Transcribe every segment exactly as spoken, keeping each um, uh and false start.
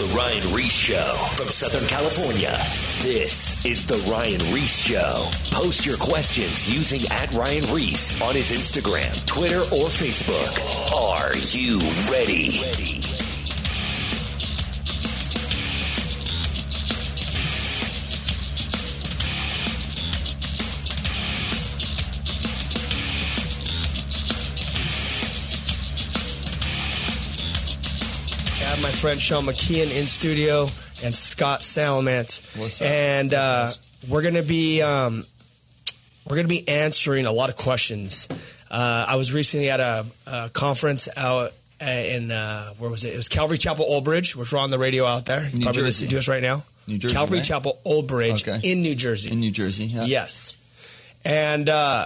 The Ryan Reese Show from Southern California. This is The Ryan Reese Show. Post your questions using at Ryan Reese on his Instagram, Twitter, or Facebook. Are you ready? ready? I have my friend Sean McKeon in studio and Scott Salamant. What's up? And What's up, uh, guys? we're gonna be um, we're gonna be answering a lot of questions. Uh, I was recently at a, a conference out in uh, where was it? It was Calvary Chapel, Old Bridge, which we're on the radio out there. New Probably Jersey. listening to us right now. New Jersey, Calvary right? Chapel, Old Bridge Okay. in New Jersey. In New Jersey, yeah. Yes. And uh,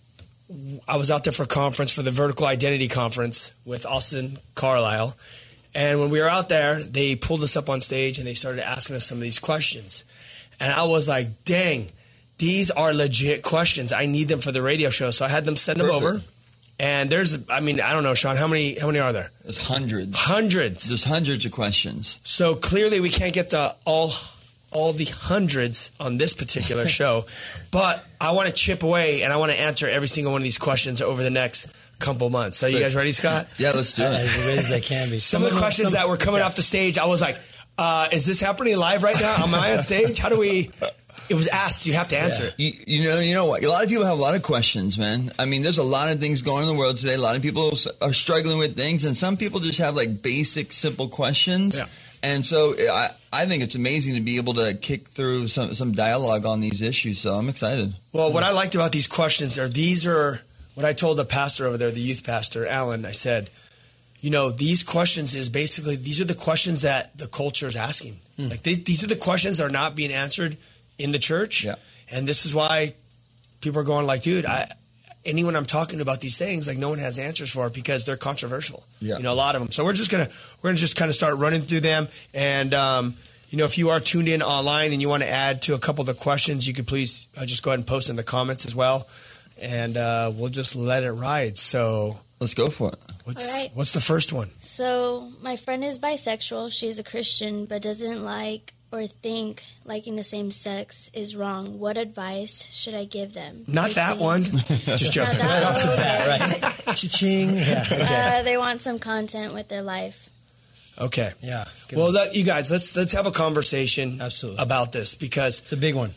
I was out there for a conference, for the Vertical Identity Conference with Austin Carlisle. And when we were out there, they pulled us up on stage and they started asking us some of these questions. And I was like, dang, these are legit questions. I need them for the radio show. So I had them send them Perfect. over. And there's, I mean, I don't know, Sean, how many how many are there? There's hundreds. Hundreds. There's hundreds of questions. So clearly we can't get to all all the hundreds on this particular show. But I want to chip away and I want to answer every single one of these questions over the next couple months. So you guys ready, Scott? Yeah, let's do it. As ready as I can be. Some of the questions that were coming off the stage, I was like, uh, is this happening live right now? Am I on stage? How do we... It was asked. You have to answer it. You, you know, you know what? A lot of people have a lot of questions, man. I mean, there's a lot of things going on in the world today. A lot of people are struggling with things, and some people just have like basic, simple questions. Yeah. And so I, I think it's amazing to be able to kick through some, some dialogue on these issues. So I'm excited. Well, what I liked about these questions are these are what I told the pastor over there, the youth pastor, Alan. I said, you know, these questions is basically, these are the questions that the culture is asking. Hmm. Like these, these are the questions that are not being answered in the church. Yeah. And this is why people are going like, dude, I, anyone I'm talking about these things, like no one has answers for it because they're controversial. Yeah. You know, a lot of them. So we're just going to, we're going to just kind of start running through them. And, um, you know, if you are tuned in online and you want to add to a couple of the questions, you could please uh, just go ahead and post in the comments as well. And uh, we'll just let it ride. So Let's go for it. what's, All right. what's the first one? So, my friend is bisexual. She's a Christian, but doesn't like or think liking the same sex is wrong. What advice should I give them? Not that Firstly- one. Just Not joking. that Right off the one. bat, right? Cha-ching. Yeah. Okay. Uh, they want some content with their life. Okay. Yeah. Good Well, one. let, you guys, let's let's have a conversation Absolutely. about this because It's a big one.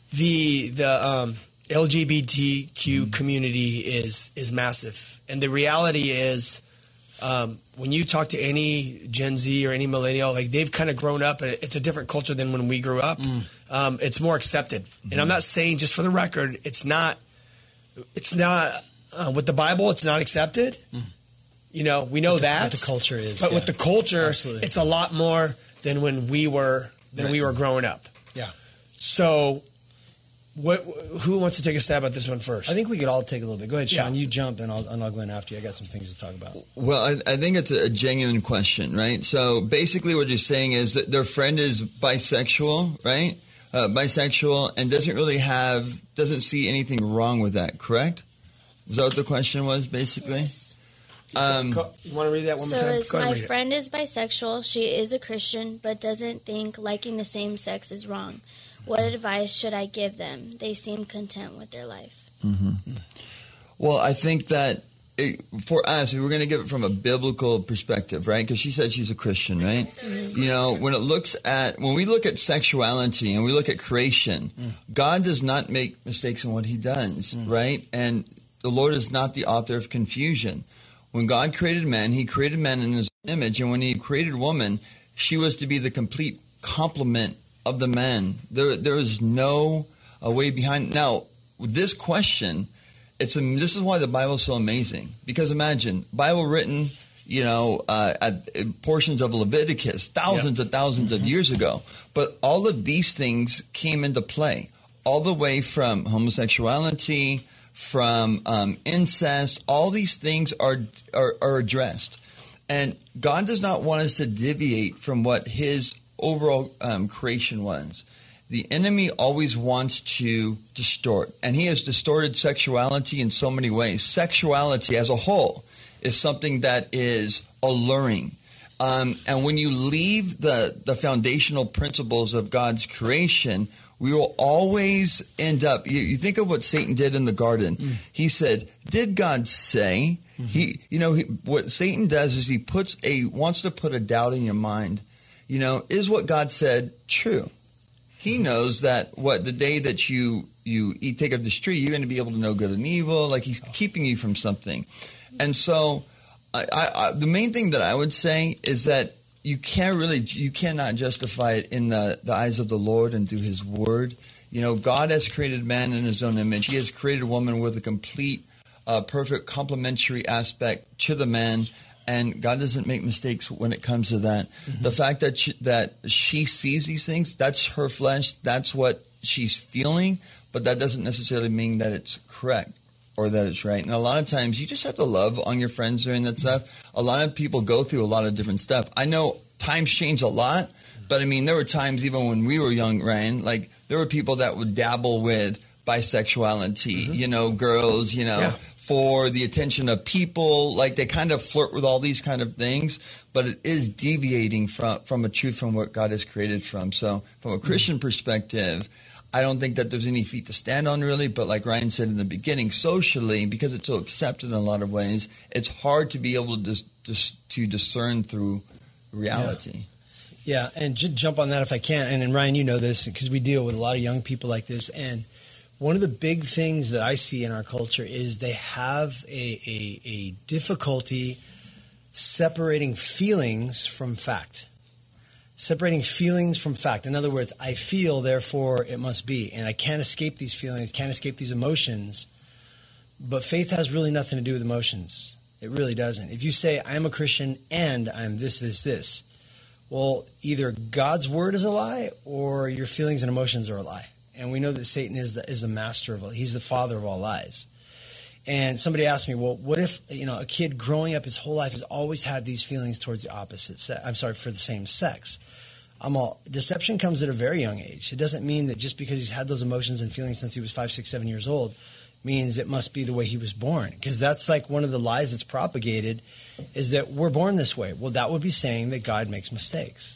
the the um, L G B T Q community is is massive, and the reality is, um, when you talk to any Gen Z or any millennial, like they've kind of grown up, and it's a different culture than when we grew up. Um, it's more accepted, and I'm not saying, just for the record, it's not. It's not uh, with the Bible. It's not accepted. You know, we know What the- that what the culture is, but yeah. with the culture, Absolutely. it's a lot more than when we were than Right. we were growing up. Yeah. So, what? Who wants to take a stab at this one first? I think we could all take a little bit. Go ahead, Sean. Yeah. You jump, and I'll, and I'll go in after you. I got some things to talk about. Well, I, I think it's a genuine question, right? So basically what you're saying is that their friend is bisexual, right? Uh, bisexual and doesn't really have, doesn't see anything wrong with that, correct? Is that what the question was, basically? Yes. Um, Go- you want to read that one So, more time? as Go ahead my and read it. friend is bisexual, she is a Christian, but doesn't think liking the same sex is wrong. What advice should I give them? They seem content with their life. Well, I think that it, for us, we we're going to give it from a biblical perspective, right? Because she said she's a Christian, right? You know, when it looks at, when we look at sexuality and we look at creation, God does not make mistakes in what he does, right? And the Lord is not the author of confusion. When God created man, he created man in his image. And when he created woman, she was to be the complete complement of the man. There, there is no uh, way behind. Now, with this question, it's a, this is why the Bible is so amazing. Because imagine, Bible written, you know, uh, at, at portions of Leviticus, thousands and thousands of years ago. But all of these things came into play, all the way from homosexuality, from um, incest. All these things are, are are addressed, and God does not want us to deviate from what His overall um, creation was. The enemy always wants to distort, and he has distorted sexuality in so many ways. Sexuality as a whole is something that is alluring. Um, and when you leave the, the foundational principles of God's creation, we will always end up, you, you think of what Satan did in the garden. Mm. He said, did God say? Mm-hmm. He, you know, he, what Satan does is he puts a, wants to put a doubt in your mind. You know, is what God said true? He mm-hmm. knows that what the day that you, you eat, take of this tree, you're going to be able to know good and evil. Like he's oh. keeping you from something. And so I, I, the main thing that I would say is that you can't really, you cannot justify it in the, the eyes of the Lord and through his word. You know, God has created man in his own image. He has created woman with a complete, uh, perfect complementary aspect to the man. And God doesn't make mistakes when it comes to that. Mm-hmm. The fact that she, that she sees these things, that's her flesh. That's what she's feeling. But that doesn't necessarily mean that it's correct or that it's right. And a lot of times you just have to love on your friends during that stuff. A lot of people go through a lot of different stuff. I know times change a lot, but I mean, there were times even when we were young, Ryan, like there were people that would dabble with bisexuality, mm-hmm. you know, girls, you know, yeah. for the attention of people. Like they kind of flirt with all these kind of things, but it is deviating from, from a truth from what God has created from. So from a Christian mm-hmm. perspective, I don't think that there's any feet to stand on really, but like Ryan said in the beginning, socially, because it's so accepted in a lot of ways, it's hard to be able to dis- dis- to discern through reality. Yeah, yeah. And just jump on that if I can. And, and Ryan, you know this because we deal with a lot of young people like this. And one of the big things that I see in our culture is they have a, a, a difficulty separating feelings from fact. Separating feelings from fact. In other words, I feel, therefore it must be. And I can't escape these feelings, can't escape these emotions. But faith has really nothing to do with emotions. It really doesn't. If you say, I'm a Christian and I'm this, this, this, well, either God's word is a lie or your feelings and emotions are a lie. And we know that Satan is the, is the master of all. He's the father of all lies. And somebody asked me, well, what if, you know, a kid growing up his whole life has always had these feelings towards the opposite sex? I'm sorry, for the same sex. I'm all, deception comes at a very young age. It doesn't mean that just because he's had those emotions and feelings since he was five, six, seven years old means it must be the way he was born. Because that's like one of the lies that's propagated is that we're born this way. Well, that would be saying that God makes mistakes.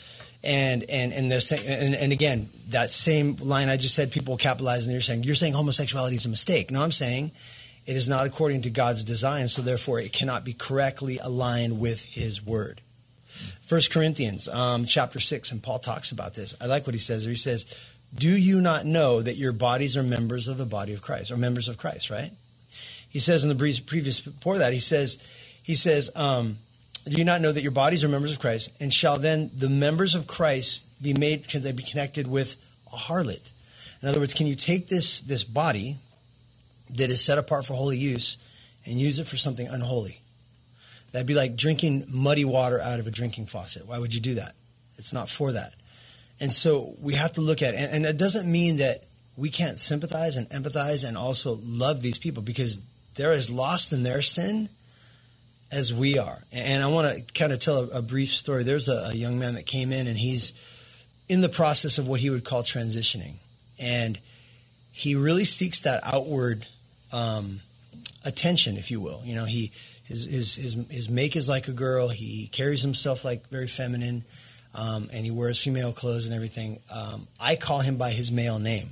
And and and they're saying, and, and again, that same line I just said, people capitalize and they're saying, you're saying homosexuality is a mistake. No, I'm saying it is not according to God's design, so therefore it cannot be correctly aligned with his word. First Corinthians um, chapter six, and Paul talks about this. I like what he says there. He says, do you not know that your bodies are members of the body of Christ, or members of Christ, right? He says in the previous, before that, he says, he says, um, do you not know that your bodies are members of Christ, and shall then the members of Christ be made, can they be connected with a harlot? In other words, can you take this this body that is set apart for holy use and use it for something unholy? That'd be like drinking muddy water out of a drinking faucet. Why would you do that? It's not for that. And so we have to look at it. And, and it doesn't mean that we can't sympathize and empathize and also love these people because they're as lost in their sin as we are. And I want to kind of tell a, a brief story. There's a, a young man that came in and he's in the process of what he would call transitioning. And he really seeks that outward um, attention, if you will. You know, he his, his his his make is like a girl. He carries himself like very feminine, um, and he wears female clothes and everything. Um, I call him by his male name,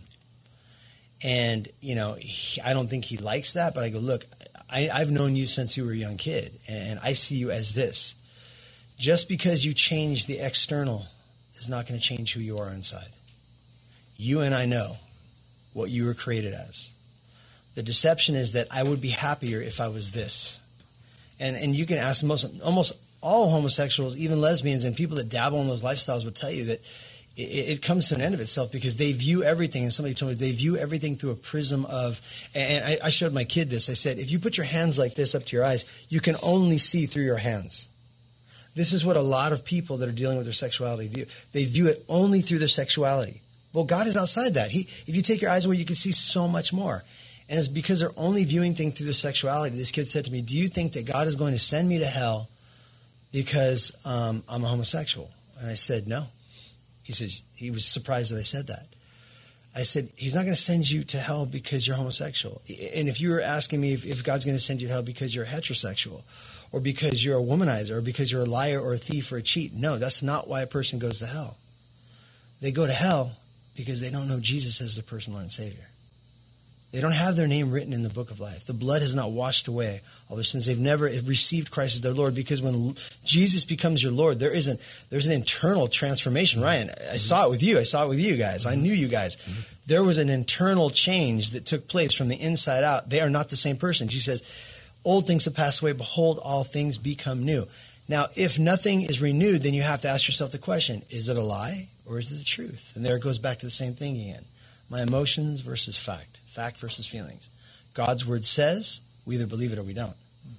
and you know, he, I don't think he likes that. But I go, look, I, I've known you since you were a young kid, and I see you as this. Just because you change the external is not going to change who you are inside. You and I know what you were created as. The deception is that I would be happier if I was this. And and you can ask most, almost all homosexuals, even lesbians, and people that dabble in those lifestyles would tell you that it, it comes to an end of itself because they view everything, and somebody told me they view everything through a prism of, and I, I showed my kid this. I said, if you put your hands like this up to your eyes, you can only see through your hands. This is what a lot of people that are dealing with their sexuality view. They view it only through their sexuality. Well, God is outside that. He, if you take your eyes away, you can see so much more. And it's because they're only viewing things through their sexuality. This kid said to me, do you think that God is going to send me to hell because um, I'm a homosexual? And I said, no. He says, he was surprised that I said that. I said, he's not going to send you to hell because you're homosexual. And if you were asking me if, if God's going to send you to hell because you're heterosexual, or because you're a womanizer, or because you're a liar or a thief or a cheat. No, that's not why a person goes to hell. They go to hell because they don't know Jesus as their personal Lord and Savior. They don't have their name written in the book of life. The blood has not washed away all their sins. They've never received Christ as their Lord, because when Jesus becomes your Lord, there is an, there's an internal transformation. Ryan, I saw it with you. I saw it with you guys. I knew you guys. There was an internal change that took place from the inside out. They are not the same person. Jesus says, old things have passed away. Behold, all things become new. Now, if nothing is renewed, then you have to ask yourself the question, is it a lie or is it the truth? And there it goes back to the same thing again. My emotions versus fact. Fact versus feelings. God's word says we either believe it or we don't.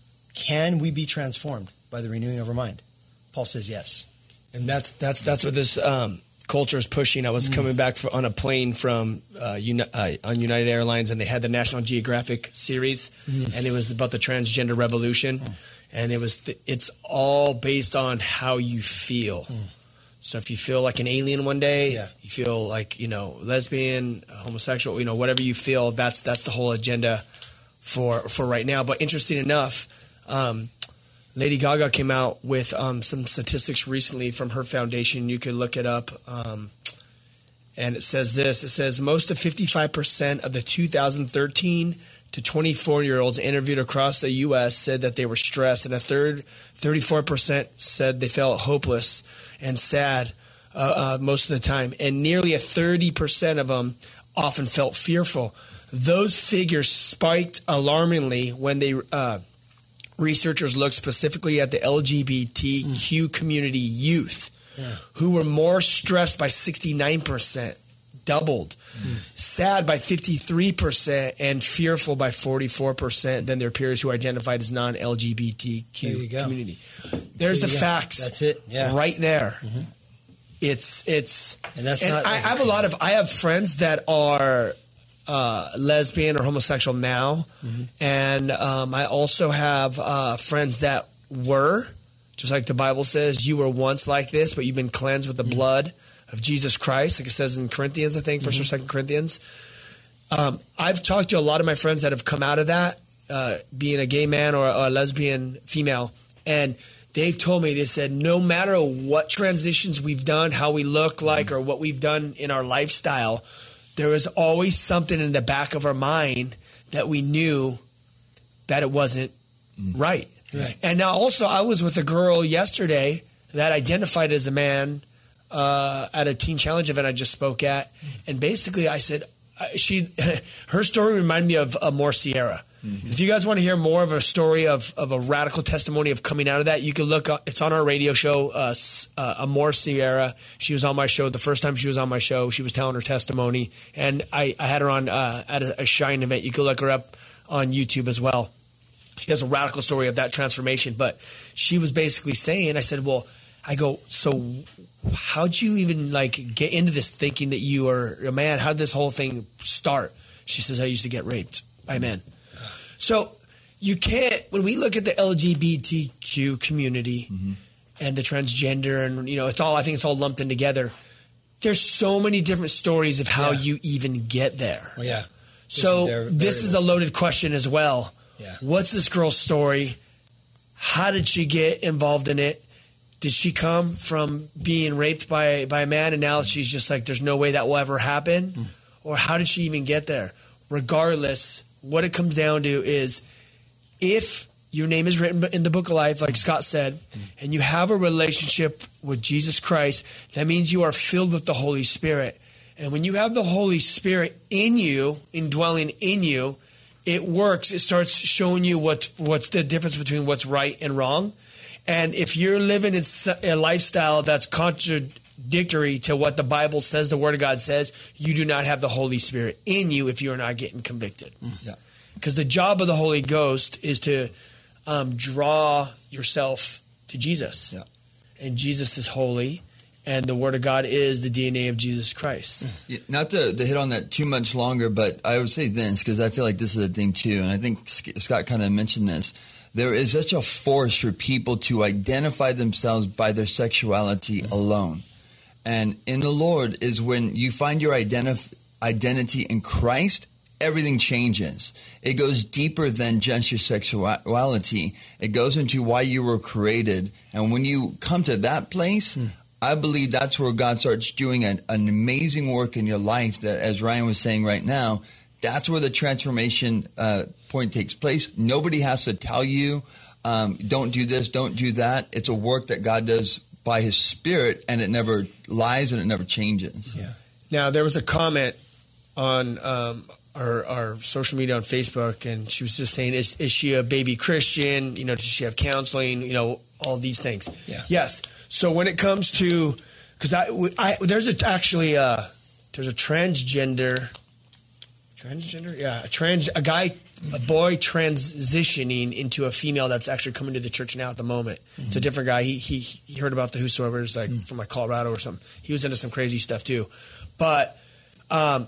Can we be transformed by the renewing of our mind? Paul says yes. And that's that's that's what this um, culture is pushing. I was mm. coming back for, on a plane from uh, Uni- uh, on United Airlines, and they had the National Geographic series, mm. and it was about the transgender revolution, mm. and it was th- it's all based on how you feel. Mm. So if you feel like an alien one day, yeah. you feel like, you know, lesbian, homosexual, you know, whatever you feel, that's that's the whole agenda for for right now. But interesting enough, um, Lady Gaga came out with um, some statistics recently from her foundation. You could look it up. Um, and it says this. It says most of fifty-five percent of the two thousand thirteen to twenty-four-year-olds interviewed across the U S said that they were stressed, and a third, thirty-four percent said they felt hopeless and sad uh, uh, most of the time, and nearly a thirty percent of them often felt fearful. Those figures spiked alarmingly when they uh, researchers looked specifically at the L G B T Q mm. community youth, yeah. who were more stressed by sixty-nine percent, doubled, mm. sad by fifty-three percent, and fearful by forty-four percent than their peers who identified as non-L G B T Q community. There's there the go. facts. That's it. Yeah. Right there. Mm-hmm. It's it's and that's and not. I, Like I have a lot of I have friends that are uh, lesbian or homosexual now, mm-hmm. and um, I also have uh, friends that were, just like the Bible says, you were once like this, but you've been cleansed with the mm-hmm. blood of Jesus Christ, like it says in Corinthians, I think, First mm-hmm. or Second Corinthians. Um, I've talked to a lot of my friends that have come out of that, uh, being a gay man or a lesbian female, and they've told me, they said, no matter what transitions we've done, how we look like, mm-hmm. or what we've done in our lifestyle, there was always something in the back of our mind that we knew that it wasn't mm-hmm. right. right. And now also, I was with a girl yesterday that identified as a man uh, at a Teen Challenge event I just spoke at, mm-hmm. and basically I said, she, her story reminded me of Amor Sierra. Mm-hmm. If you guys want to hear more of a story of, of a radical testimony of coming out of that, you can look up. It's on our radio show, uh, uh, Amor Sierra. She was on my show. The first time she was on my show, she was telling her testimony. And I, I had her on uh, at a, a Shine event. You can look her up on YouTube as well. She has a radical story of that transformation. But she was basically saying, I said, well, I go, so how'd you even like get into this thinking that you are a man? How'd this whole thing start? She says, I used to get raped by men. So you can't, when we look at the L G B T Q community mm-hmm. and the transgender and, you know, it's all, I think it's all lumped in together. There's so many different stories of how yeah. you even get there. Well, yeah. So there, there this is, is a loaded question as well. Yeah. What's this girl's story? How did she get involved in it? Did she come from being raped by, by a man and now she's just like, there's no way that will ever happen? Mm. Or how did she even get there? Regardless, what it comes down to is if your name is written in the book of life, like Scott said, and you have a relationship with Jesus Christ, that means you are filled with the Holy Spirit. And when you have the Holy Spirit in you, indwelling in you, it works. It starts showing you what, what's the difference between what's right and wrong. And if you're living in a lifestyle that's contradictory to what the Bible says, the Word of God says, you do not have the Holy Spirit in you if you're not getting convicted. Yeah. Because the job of the Holy Ghost is to um, draw yourself to Jesus. Yeah. And Jesus is holy, and the Word of God is the D N A of Jesus Christ. Yeah, not to, to hit on that too much longer, but I would say this, because I feel like this is a thing too, and I think Scott kind of mentioned this. There is such a force for people to identify themselves by their sexuality mm-hmm. alone. And in the Lord is when you find your identif- identity in Christ, everything changes. It goes deeper than just your sexuality. It goes into why you were created. And when you come to that place, mm. I believe that's where God starts doing an, an amazing work in your life that, as Ryan was saying right now, that's where the transformation uh, point takes place. Nobody has to tell you, um, don't do this, don't do that. It's a work that God does by his Spirit, and it never lies and it never changes. Yeah. Now, there was a comment on um, our, our social media on Facebook, and she was just saying, is, is she a baby Christian? You know, does she have counseling? You know, all these things. Yeah. Yes. So when it comes to, because I, I, there's a, actually a, there's a transgender, transgender? Yeah, a trans, a guy, a boy transitioning into a female that's actually coming to the church now at the moment. Mm-hmm. It's a different guy. He, he, he heard about the Whosoevers, like mm-hmm. from like Colorado or something. He was into some crazy stuff too. But, um,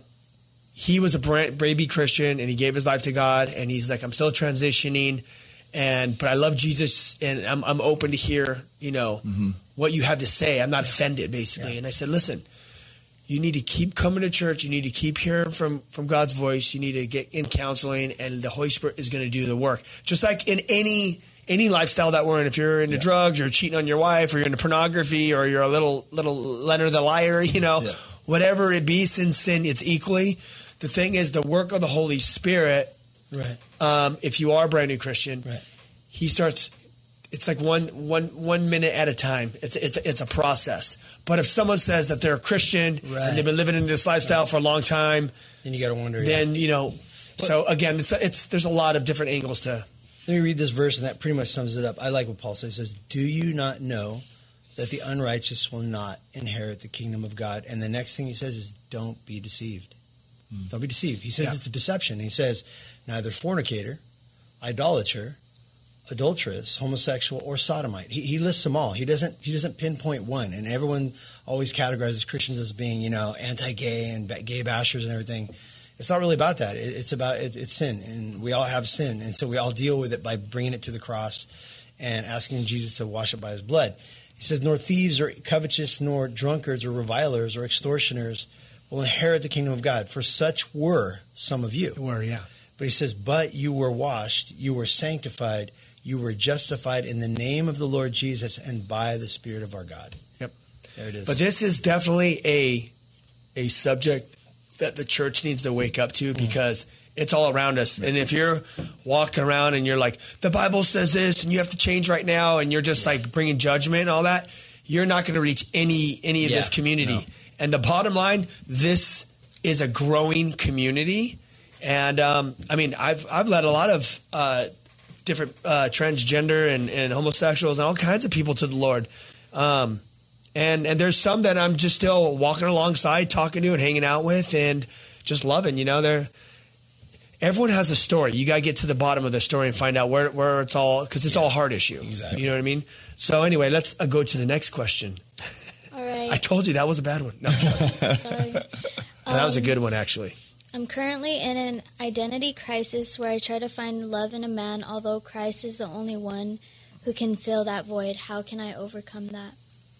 he was a baby Christian, and he gave his life to God, and he's like, I'm still transitioning, and but I love Jesus, and I'm I'm open to hear, you know, mm-hmm. what you have to say. I'm not offended, basically. Yeah. And I said, listen, you need to keep coming to church. You need to keep hearing from, from God's voice. You need to get in counseling, and the Holy Spirit is going to do the work. Just like in any any lifestyle that we're in. If you're into yeah. drugs, you're cheating on your wife, or you're into pornography, or you're a little little Leonard the liar, you know, yeah. whatever it be, sin, sin, it's equally. The thing is, the work of the Holy Spirit, right? Um, if you are a brand new Christian, right. he starts, it's like one, one, one minute at a time. It's, it's, it's a process. But if someone says that they're a Christian right. and they've been living in this lifestyle right. for a long time, then you got to wonder. Then, yeah. you know, but, so again, it's, it's, there's a lot of different angles to. Let me read this verse, and that pretty much sums it up. I like what Paul says. He says, do you not know that the unrighteous will not inherit the kingdom of God? And the next thing he says is, don't be deceived. Don't be deceived. He says yeah. it's a deception. He says neither fornicator, idolater, adulteress, homosexual, or sodomite. He, he lists them all. He doesn't. He doesn't pinpoint one. And everyone always categorizes Christians as being, you know, anti-gay and gay bashers and everything. It's not really about that. It, it's about it's, it's sin, and we all have sin, and so we all deal with it by bringing it to the cross and asking Jesus to wash it by His blood. He says, nor thieves or covetous, nor drunkards or revilers or extortioners will inherit the kingdom of God, for such were some of you. Were, yeah. But he says, but you were washed, you were sanctified, you were justified in the name of the Lord Jesus and by the Spirit of our God. Yep. There it is. But this is definitely a a subject that the church needs to wake up to, because mm. it's all around us. And if you're walking around and you're like, the Bible says this and you have to change right now, and you're just yeah. like bringing judgment and all that, you're not going to reach any any of yeah. this community. No. And the bottom line, this is a growing community. And, um, I mean, I've I've led a lot of uh, different uh, transgender and, and homosexuals and all kinds of people to the Lord. Um, and, and there's some that I'm just still walking alongside, talking to and hanging out with and just loving. You know, they're, everyone has a story. You got to get to the bottom of the story and find out where, where it's all, because it's yeah. all a heart issue. Exactly. You know what I mean? So anyway, let's uh, go to the next question. All right. I told you that was a bad one. No, sorry. that um, was a good one, actually. I'm currently in an identity crisis where I try to find love in a man, although Christ is the only one who can fill that void. How can I overcome that?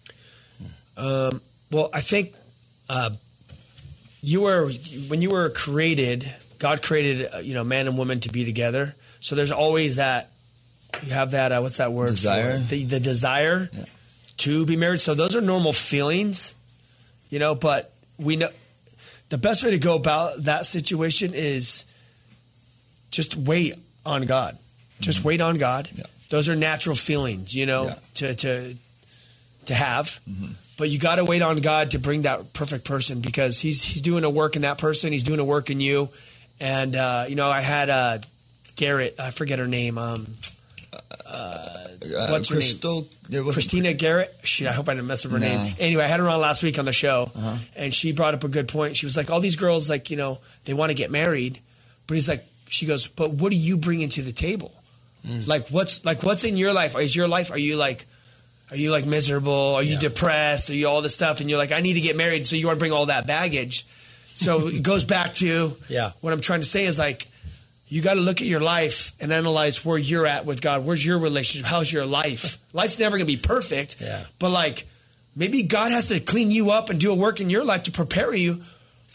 Um, well, I think uh, you were when you were created, God created uh, you know man and woman to be together. So there's always that you have that uh, what's that word? Desire. For? The, the desire. Yeah. To be married. So those are normal feelings, you know, but we know the best way to go about that situation is just wait on God. Just mm-hmm. wait on God. Yeah. Those are natural feelings, you know, yeah. to, to, to have, mm-hmm. but you got to wait on God to bring that perfect person, because he's, he's doing a work in that person. He's doing a work in you. And, uh, you know, I had, uh, Garrett, I forget her name. Um, uh, what's uh, her Crystal, name? Christina Garrett. Shit, I hope I didn't mess up her no. name. Anyway, I had her on last week on the show, uh-huh. and she brought up a good point. She was like, all these girls, like, you know, they want to get married, but he's like, she goes, but what do you bring into the table? Mm. Like, what's like, what's in your life? Is your life, are you like, are you like miserable? Are you yeah. depressed? Are you all this stuff? And you're like, I need to get married. So you want to bring all that baggage. So it goes back to yeah. what I'm trying to say is like, you got to look at your life and analyze where you're at with God. Where's your relationship? How's your life? Life's never going to be perfect. Yeah. But like, maybe God has to clean you up and do a work in your life to prepare you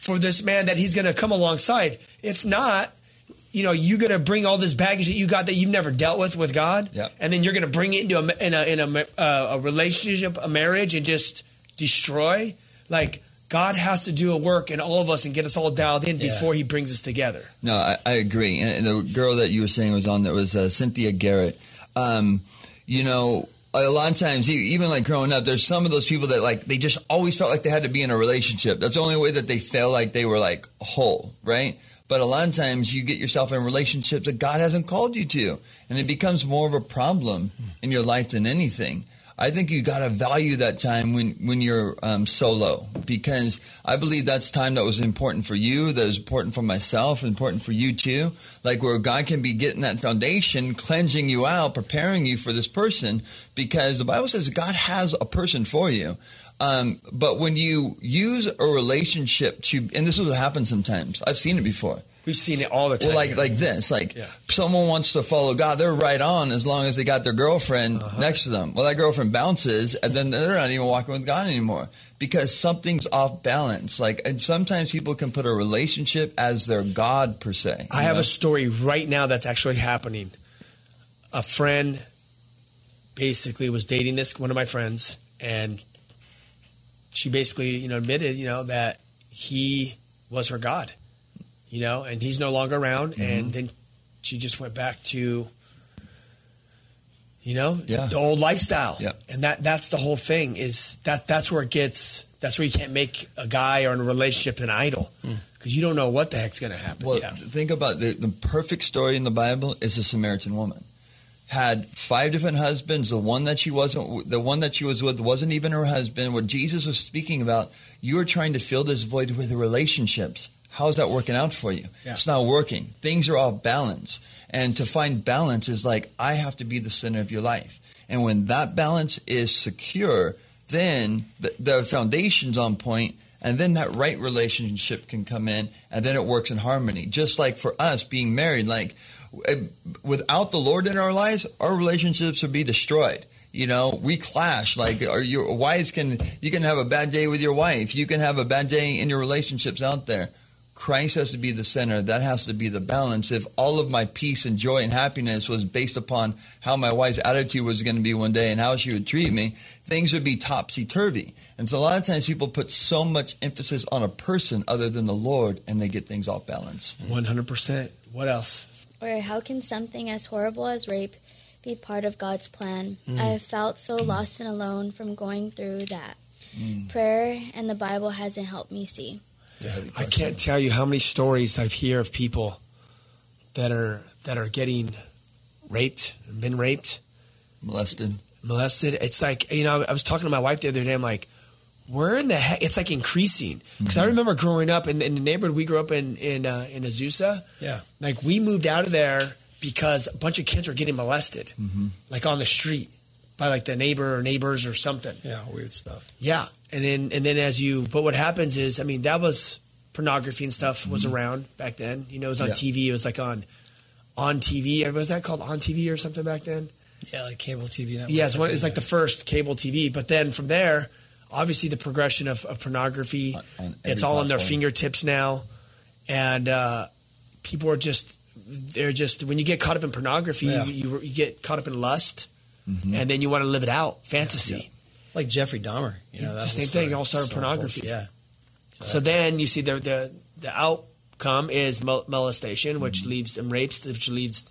for this man that he's going to come alongside. If not, you know, you're going to bring all this baggage that you got that you've never dealt with with God, yep. and then you're going to bring it into a, in a, in a, uh, a relationship, a marriage, and just destroy. Like, God has to do a work in all of us and get us all dialed in yeah. before he brings us together. No, I, I agree. And the girl that you were saying was on there was uh, Cynthia Garrett. Um, you know, a lot of times, even like growing up, there's some of those people that like, they just always felt like they had to be in a relationship. That's the only way that they felt like they were like whole, right? But a lot of times you get yourself in relationships that God hasn't called you to. And it becomes more of a problem in your life than anything. I think you got to value that time when, when you're um, solo, because I believe that's time that was important for you, that was important for myself, important for you too. Like where God can be getting that foundation, cleansing you out, preparing you for this person, because the Bible says God has a person for you. Um, but when you use a relationship to, and this is what happens sometimes, I've seen it before. We've seen it all the time. Well, like like this, like yeah. someone wants to follow God, they're right on as long as they got their girlfriend uh-huh. next to them. Well, that girlfriend bounces, and then they're not even walking with God anymore because something's off balance. Like, and sometimes people can put a relationship as their God per se. I have know? a story right now that's actually happening. A friend basically was dating this one of my friends, and she basically, you know, admitted, you know, that he was her God. You know, and he's no longer around. Mm-hmm. And then she just went back to, you know, yeah. the old lifestyle. Yeah. And that that's the whole thing is that that's where it gets, that's where you can't make a guy or in a relationship an idol because mm. you don't know what the heck's going to happen. Well, yeah. think about the, the perfect story in the Bible is the Samaritan woman. Had five different husbands. The one that she wasn't, the one that she was with wasn't even her husband. What Jesus was speaking about, you are trying to fill this void with relationships. How's that working out for you? Yeah. It's not working. Things are off balance. And to find balance is like, I have to be the center of your life. And when that balance is secure, then the, the foundation's on point, and then that right relationship can come in, and then it works in harmony. Just like for us being married, like without the Lord in our lives, our relationships would be destroyed. You know, we clash. Like, or your wives can, you can have a bad day with your wife. You can have a bad day in your relationships out there. Christ has to be the center. That has to be the balance. If all of my peace and joy and happiness was based upon how my wife's attitude was going to be one day and how she would treat me, things would be topsy-turvy. And so a lot of times people put so much emphasis on a person other than the Lord, and they get things off balance. one hundred percent. What else? Or how can something as horrible as rape be part of God's plan? Mm. I have felt so lost and alone from going through that. Mm. Prayer and the Bible hasn't helped me see. I can't tell you how many stories I hear of people that are that are getting raped, been raped, molested, molested. It's like, you know, I was talking to my wife the other day. I'm like, where in the heck? It's like increasing because mm-hmm. I remember growing up in, in the neighborhood we grew up in in uh, in Azusa. Yeah, like we moved out of there because a bunch of kids were getting molested, mm-hmm. like on the street by like the neighbor or neighbors or something. Yeah, weird stuff. Yeah. And then, and then as you, but what happens is, I mean, that was pornography and stuff was mm-hmm. around back then. You know, it was on yeah. T V. It was like on, on T V. Was that called On T V or something back then? Yeah, like cable T V. Yeah, it's, one, it's like the first cable T V. But then from there, obviously the progression of, of pornography, on, on it's all platform. On their fingertips now. And uh, people are just, they're just, when you get caught up in pornography, yeah. you, you, you get caught up in lust. Mm-hmm. And then you want to live it out, fantasy. Yeah, yeah. Like Jeffrey Dahmer. You know, the same thing. It all started with pornography. Yeah. So, so then you see the the, the outcome is molestation, which mm-hmm. leads and rapes, which leads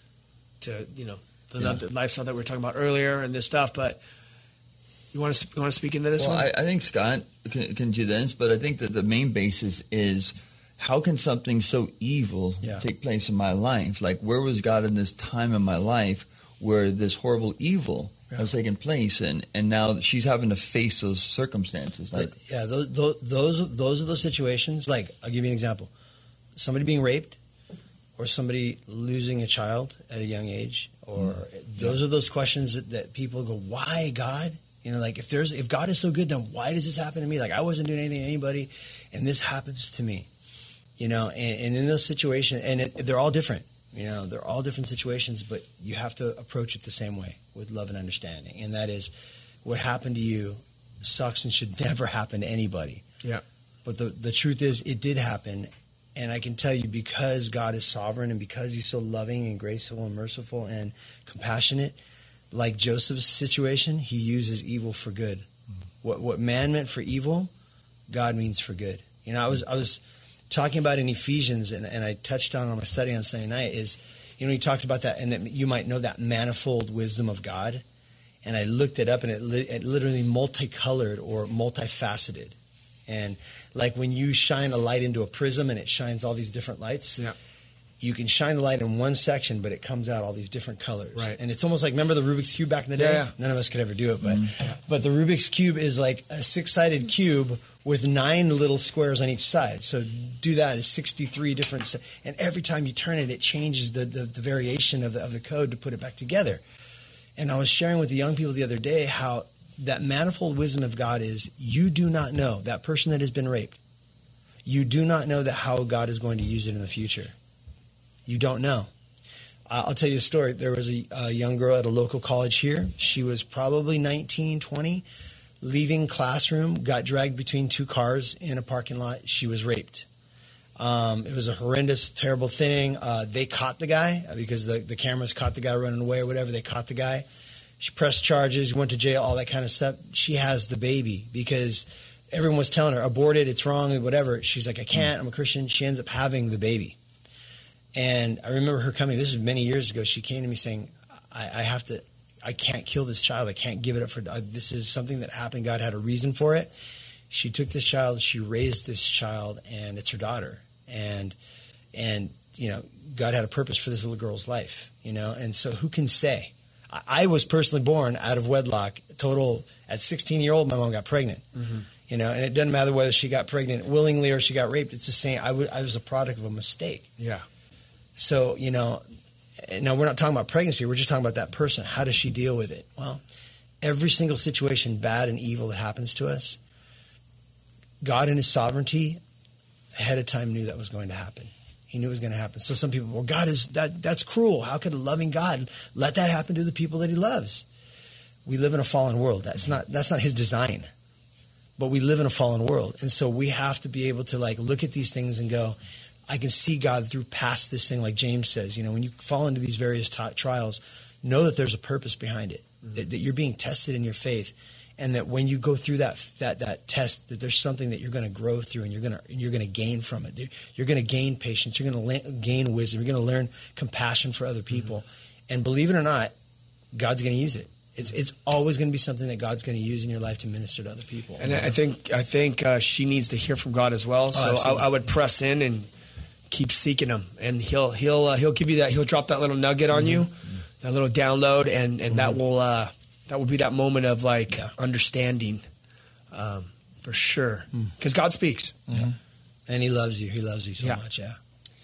to, you know, the, yeah. the lifestyle that we were talking about earlier and this stuff. But you want to you want to speak into this well, one? I, I think Scott can, can do this, but I think that the main basis is how can something so evil yeah. take place in my life? Like, where was God in this time in my life where this horrible evil yeah. has taken place, and, and now she's having to face those circumstances. Like, yeah, those, those those those are those situations. Like, I'll give you an example: somebody being raped, or somebody losing a child at a young age, or mm. those yeah. are those questions that, that people go, "Why, God?" You know, like if there's if God is so good, then why does this happen to me? Like I wasn't doing anything to anybody, and this happens to me. You know, and, and in those situations, and it, they're all different. You know, they're all different situations, but you have to approach it the same way with love and understanding. And that is, what happened to you sucks and should never happen to anybody. Yeah. But the, the truth is, it did happen. And I can tell you, because God is sovereign and because he's so loving and graceful and merciful and compassionate, like Joseph's situation, he uses evil for good. Mm-hmm. What what man meant for evil, God means for good. You know, I was I was talking about in Ephesians, and, and I touched on it on my study on Sunday night, is, you know, he talked about that, and that you might know that manifold wisdom of God. And I looked it up, and it, li- it literally multicolored or multifaceted. And like when you shine a light into a prism and it shines all these different lights, yeah. you can shine the light in one section, but it comes out all these different colors. Right. And it's almost like, remember the Rubik's Cube back in the day? Yeah, yeah. None of us could ever do it, but mm-hmm. but the Rubik's Cube is like a six-sided cube with nine little squares on each side. So do that, it's sixty-three different, and every time you turn it, it changes the, the, the variation of the, of the code to put it back together. And I was sharing with the young people the other day how that manifold wisdom of God is, you do not know, that person that has been raped, you do not know that how God is going to use it in the future. You don't know. I'll tell you a story. There was a, a young girl at a local college here. She was probably nineteen, twenty, leaving classroom, got dragged between two cars in a parking lot. She was raped. Um, it was a horrendous, terrible thing. Uh, they caught the guy because the, the cameras caught the guy running away or whatever. They caught the guy. She pressed charges, went to jail, all that kind of stuff. She has the baby because everyone was telling her, abort it, it's wrong, whatever. She's like, I can't, I'm a Christian. She ends up having the baby. And I remember her coming, this was many years ago, she came to me saying, I, I have to, I can't kill this child. I can't give it up for, uh, this is something that happened. God had a reason for it. She took this child, she raised this child, and it's her daughter. And, and you know, God had a purpose for this little girl's life, you know. And so who can say? I was personally born out of wedlock, total, at sixteen year old, my mom got pregnant, mm-hmm. you know, and it doesn't matter whether she got pregnant willingly or she got raped. It's the same. I, w- I was a product of a mistake. Yeah. So, you know, now we're not talking about pregnancy. We're just talking about that person. How does she deal with it? Well, every single situation, bad and evil that happens to us, God in his sovereignty ahead of time knew that was going to happen. He knew it was going to happen. So some people, well, God is, that that's cruel. How could a loving God let that happen to the people that he loves? We live in a fallen world. That's not, that's not his design. But we live in a fallen world. And so we have to be able to like look at these things and go, I can see God through past this thing, like James says. You know, when you fall into these various t- trials, know that there's a purpose behind it, mm-hmm. that, that you're being tested in your faith. And that when you go through that that that test, that there's something that you're going to grow through, and you're going to you're going to gain from it. You're going to gain patience. You're going to la- gain wisdom. You're going to learn compassion for other people. Mm-hmm. And believe it or not, God's going to use it. It's it's always going to be something that God's going to use in your life to minister to other people. And I think I think uh, she needs to hear from God as well. So oh, I, I would press in and keep seeking Him, and He'll He'll uh, He'll give you that. He'll drop that little nugget on mm-hmm. you, that little download, and and mm-hmm. that will. Uh, That would be that moment of like yeah. understanding, um, for sure, because God speaks, mm-hmm. and He loves you. He loves you so yeah. much. Yeah.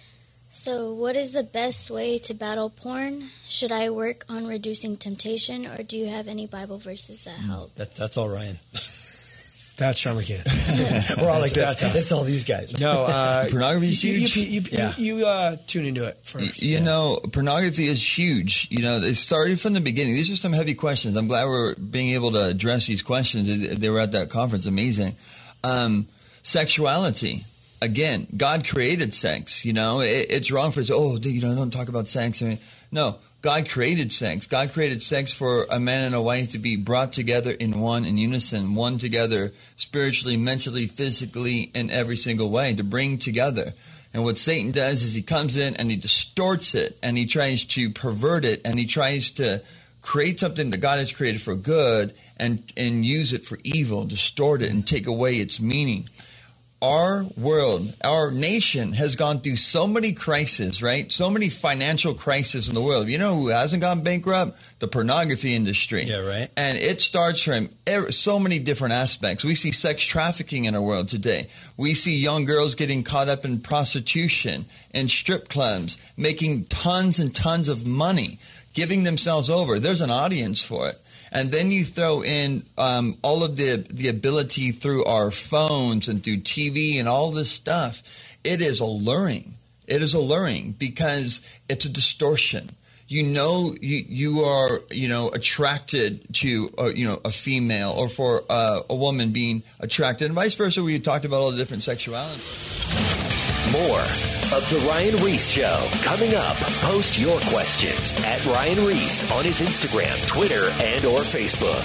So, what is the best way to battle porn? Should I work on reducing temptation, or do you have any Bible verses that help? That, that's all, Ryan. That's Summer Kid. We're all like that. That's, that's all these guys. No, uh, pornography is you, huge. You, you, you, yeah. you, you uh, tune into it first. You, you yeah. know, pornography is huge. You know, it started from the beginning. These are some heavy questions. I'm glad we're being able to address these questions. They were at that conference. Amazing. Um, sexuality. Again, God created sex. You know, it, it's wrong for us. Oh, you know, don't talk about sex. I mean, no. God created sex. God created sex for a man and a wife to be brought together in one, in unison, one together spiritually, mentally, physically, in every single way, to bring together. And what Satan does is he comes in and he distorts it, and he tries to pervert it, and he tries to create something that God has created for good and, and use it for evil, distort it, and take away its meaning. Our world, our nation has gone through so many crises, right? So many financial crises in the world. You know who hasn't gone bankrupt? The pornography industry. Yeah, right. And it starts from every, so many different aspects. We see sex trafficking in our world today. We see young girls getting caught up in prostitution and strip clubs, making tons and tons of money, giving themselves over. There's an audience for it. And then you throw in um, all of the the ability through our phones and through T V and all this stuff. It is alluring. It is alluring because it's a distortion. you know you you are you know attracted to uh, you know a female, or for uh, a woman being attracted, and vice versa. We talked about all the different sexualities. More of The Ryan Ries Show coming up. Post your questions at Ryan Ries on his Instagram, Twitter, and or Facebook.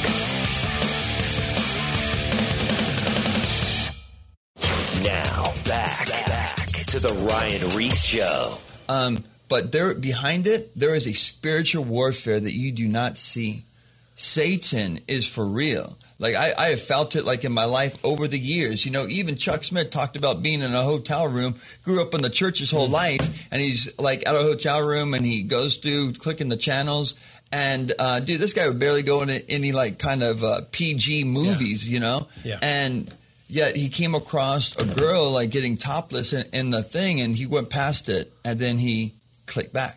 Now, back, back to The Ryan Ries Show. Um, but there, behind it, there is a spiritual warfare that you do not see. Satan is for real. Like, I, I have felt it, like, in my life over the years. You know, even Chuck Smith talked about being in a hotel room, grew up in the church his whole life, and he's, like, at a hotel room, and he goes through clicking the channels. And, uh, dude, this guy would barely go into any, like, kind of uh, P G movies, yeah. you know? Yeah. And yet he came across a girl, like, getting topless in, in the thing, and he went past it, and then he clicked back.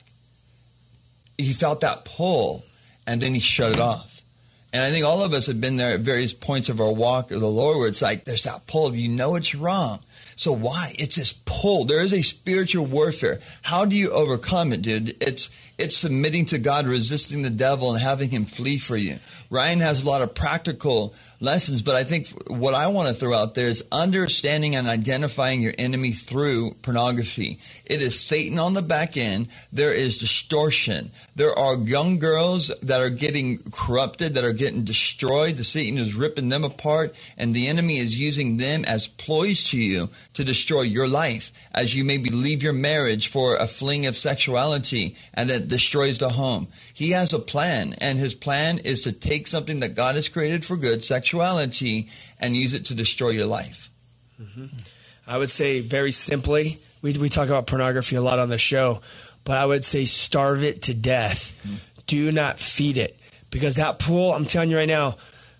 He felt that pull, and then he shut it off. And I think all of us have been there at various points of our walk of the Lord where it's like, there's that pull. You know it's wrong. So why? It's this pull. There is a spiritual warfare. How do you overcome it, dude? It's it's submitting to God, resisting the devil, and having him flee for you. Ryan has a lot of practical lessons, but I think what I want to throw out there is understanding and identifying your enemy through pornography. It is Satan on the back end. There is distortion. There are young girls that are getting corrupted, that are getting destroyed. The Satan is ripping them apart, and the enemy is using them as ploys to you to destroy your life as you maybe leave your marriage for a fling of sexuality, and that destroys the home. He has a plan, and his plan is to take something that God has created for good, sexuality, and use it to destroy your life. Mm-hmm. I would say very simply, we we talk about pornography a lot on the show, but I would say starve it to death. Mm-hmm. Do not feed it, because that pool, I'm telling you right now,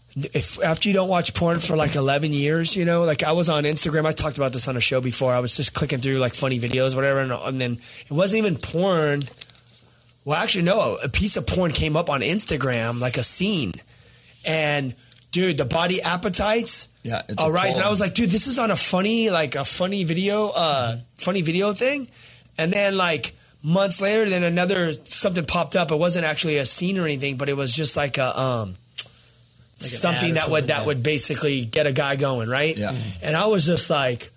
if after you don't watch porn for like eleven years, you know, like I was on Instagram, I talked about this on a show before. I was just clicking through like funny videos, whatever, and, and then it wasn't even porn. Well, actually, no, a piece of porn came up on Instagram, like a scene. And, dude, the body appetites yeah, arise. And I was like, dude, this is on a funny, like a funny video, uh, mm-hmm. funny video thing. And then, like, months later, then another, something popped up. It wasn't actually a scene or anything, but it was just like a, um, like something that would, that would basically get a guy going, right? Yeah. Mm-hmm. And I was just like,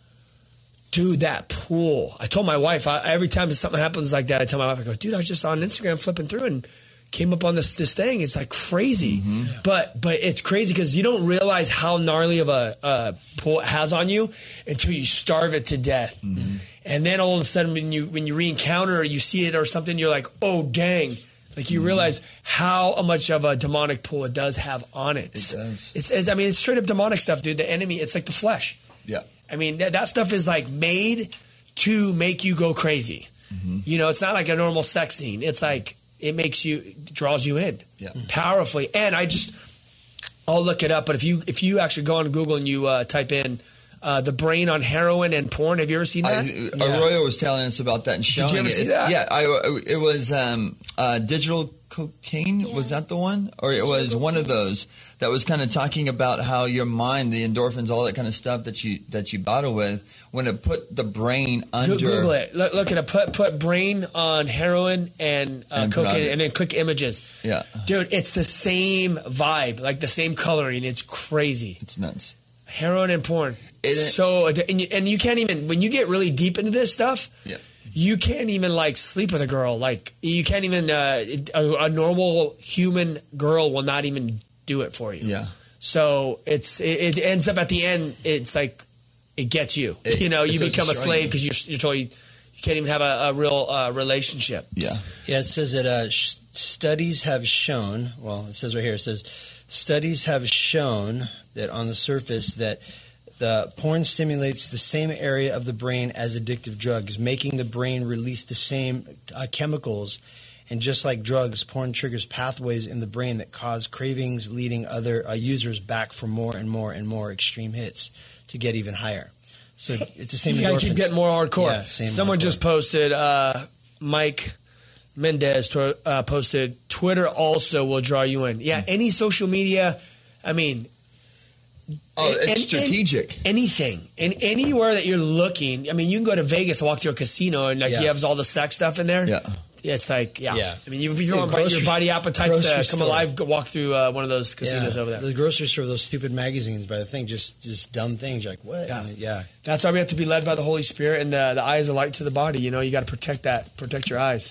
dude, that pool. I told my wife, I, every time something happens like that, I tell my wife, I go, dude, I was just on Instagram flipping through and came up on this this thing. It's like crazy. Mm-hmm. Yeah. But but it's crazy because you don't realize how gnarly of a, a pull it has on you until you starve it to death. Mm-hmm. And then all of a sudden when you when you re-encounter or you see it or something, you're like, oh, dang. Like you mm-hmm. realize how much of a demonic pull it does have on it. It does. It's, it's I mean, it's straight up demonic stuff, dude. The enemy, it's like the flesh. Yeah. I mean, that, that stuff is like made to make you go crazy. Mm-hmm. You know, it's not like a normal sex scene. It's like it makes you, draws you in yeah. powerfully. And I just, I'll look it up. But if you if you actually go on Google and you uh, type in uh, the brain on heroin and porn, have you ever seen that? I, yeah. Arroyo was telling us about that and showing Did you ever it. see that? Yeah, I, it was um, uh, digital cocaine. Yeah. Was that the one? Or it was one of those that was kind of talking about how your mind, the endorphins, all that kind of stuff that you that you battle with, when it put the brain under. Google it. Look, look at it. Put put brain on heroin and, uh, and cocaine, and then click images. Yeah, dude, it's the same vibe, like the same coloring. It's crazy. It's nuts. Heroin and porn. It, so and you, and you can't even when you get really deep into this stuff. Yeah. You can't even like sleep with a girl. Like you can't even uh, a, a normal human girl will not even do it for you. Yeah. So it's it, it ends up at the end. It's like it gets you. It, you know, you become a slave because you're you're told you, you can't even have a, a real uh, relationship. Yeah. Yeah. It says that uh, sh- studies have shown. Well, it says right here. It says studies have shown that on the surface that. The porn stimulates the same area of the brain as addictive drugs, making the brain release the same uh, chemicals. And just like drugs, porn triggers pathways in the brain that cause cravings, leading other uh, users back for more and more and more extreme hits to get even higher. So it's the same. You got to keep getting more hardcore. Yeah, same Someone hardcore. just posted, uh, Mike Mendez uh, posted, Twitter also will draw you in. Yeah, mm-hmm. Any social media, I mean... Oh, it's and, strategic. And anything. And anywhere that you're looking, I mean, you can go to Vegas and walk through a casino and like yeah. you have all the sex stuff in there. Yeah. It's like, yeah. Yeah. I mean, you, if you Yeah, want your grocery- body appetites grocery to come store. alive, go walk through uh, one of those casinos over there. The grocery store, those stupid magazines by the thing, just just dumb things. You're like, what? Yeah. And, yeah. That's why we have to be led by the Holy Spirit, and the, the eye is a light to the body. You know, you got to protect that, protect your eyes.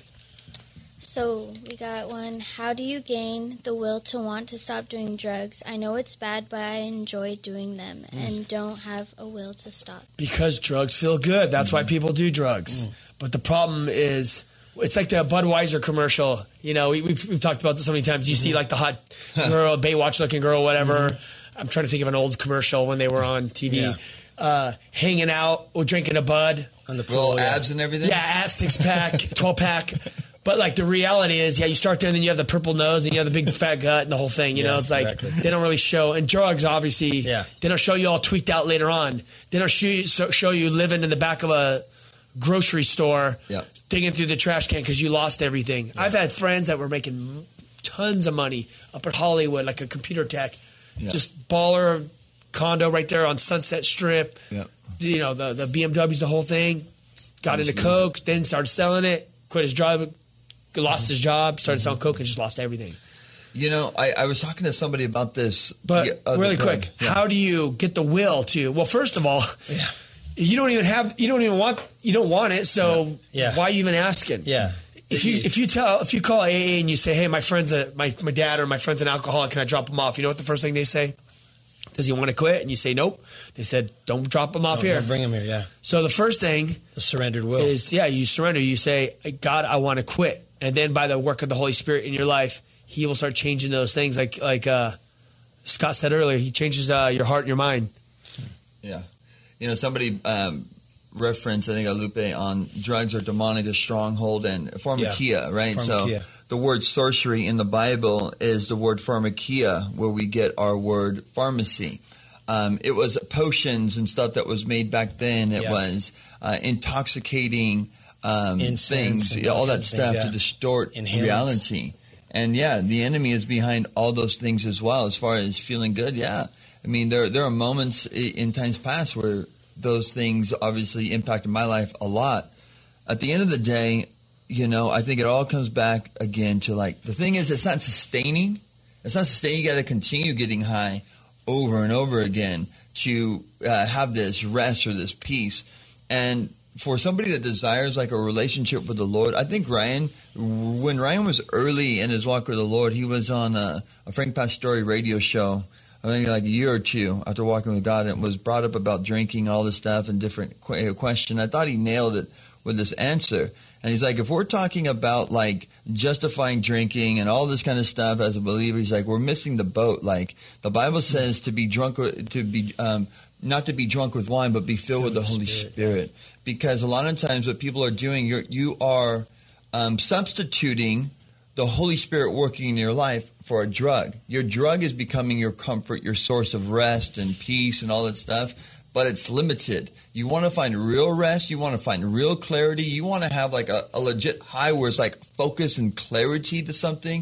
So we got one. How do you gain the will to want to stop doing drugs? I know it's bad, but I enjoy doing them and don't have a will to stop. Because drugs feel good. That's why people do drugs. But the problem is, it's like the Budweiser commercial. You know, we, we've, we've talked about this so many times. You see like the hot girl, Baywatch-looking girl, whatever. I'm trying to think of an old commercial when they were on T V. Yeah. Uh, hanging out or drinking a Bud. On the Little pool, yeah. abs and everything. Yeah, abs, six-pack, twelve-pack. But, like, the reality is, yeah, you start there, and then you have the purple nose, and you have the big fat gut and the whole thing. You Yeah, know, it's like exactly. they don't really show. And drugs, obviously, Yeah. they don't show you all tweaked out later on. They don't show you, so- show you living in the back of a grocery store, Yeah. digging through the trash can because you lost everything. I've had friends that were making tons of money up at Hollywood, like a computer tech, Yeah. just baller condo right there on Sunset Strip. Yeah. You know, the, the B M Ws, the whole thing. Got into Absolutely. coke, then started selling it, quit his job, lost his job, started selling coke, and just lost everything. You know, I, I was talking to somebody about this. But the other really day. quick, Yeah. how do you get the will to? Well, first of all, Yeah. you don't even have, you don't even want, you don't want it. So Yeah. why are you even asking? Yeah. If you if you tell if you call A A and you say, hey, my friend's a my my dad or my friend's an alcoholic, can I drop him off? You know what the first thing they say? Does he want to quit? And you say nope. They said don't drop him off Don't- here. don't bring him here, yeah. So the first thing The surrendered will. is yeah, you surrender. You say, God, I want to quit, and then by the work of the Holy Spirit in your life, He will start changing those things. Like like uh, Scott said earlier, He changes uh, your heart and your mind. Yeah. You know, somebody um, referenced, I think, a Lupe on drugs are demonic, a stronghold, and pharmakia, Yeah. right? Pharmakia. So the word sorcery in the Bible is the word pharmakia, where we get our word pharmacy. Um, it was potions and stuff that was made back then. It Yeah. was uh, intoxicating um, Incense things, and yeah, all that things, stuff yeah. to distort Inhalants. reality. And yeah, the enemy is behind all those things as well. As far as feeling good, yeah. I mean, there there are moments i- in times past where those things obviously impacted my life a lot. At the end of the day, you know, I think it all comes back again to like the thing is, it's not sustaining. It's not sustaining. You got to continue getting high over and over again to uh, have this rest or this peace. And for somebody that desires like a relationship with the Lord, I think Ryan, when Ryan was early in his walk with the Lord, he was on a, a Frank Pastore radio show, I think like a year or two after walking with God, and it was brought up about drinking, all this stuff, and different qu- question. I thought he nailed it with this answer. And he's like, if we're talking about like justifying drinking and all this kind of stuff as a believer, he's like, we're missing the boat. Like the Bible says to be drunk, with- to be um, not to be drunk with wine, but be filled with the Holy Spirit. Because a lot of times what people are doing, you're, you are um, substituting the Holy Spirit working in your life for a drug. Your drug is becoming your comfort, your source of rest and peace and all that stuff. But it's limited. You want to find real rest. You want to find real clarity. You want to have like a, a legit high where it's like focus and clarity to something.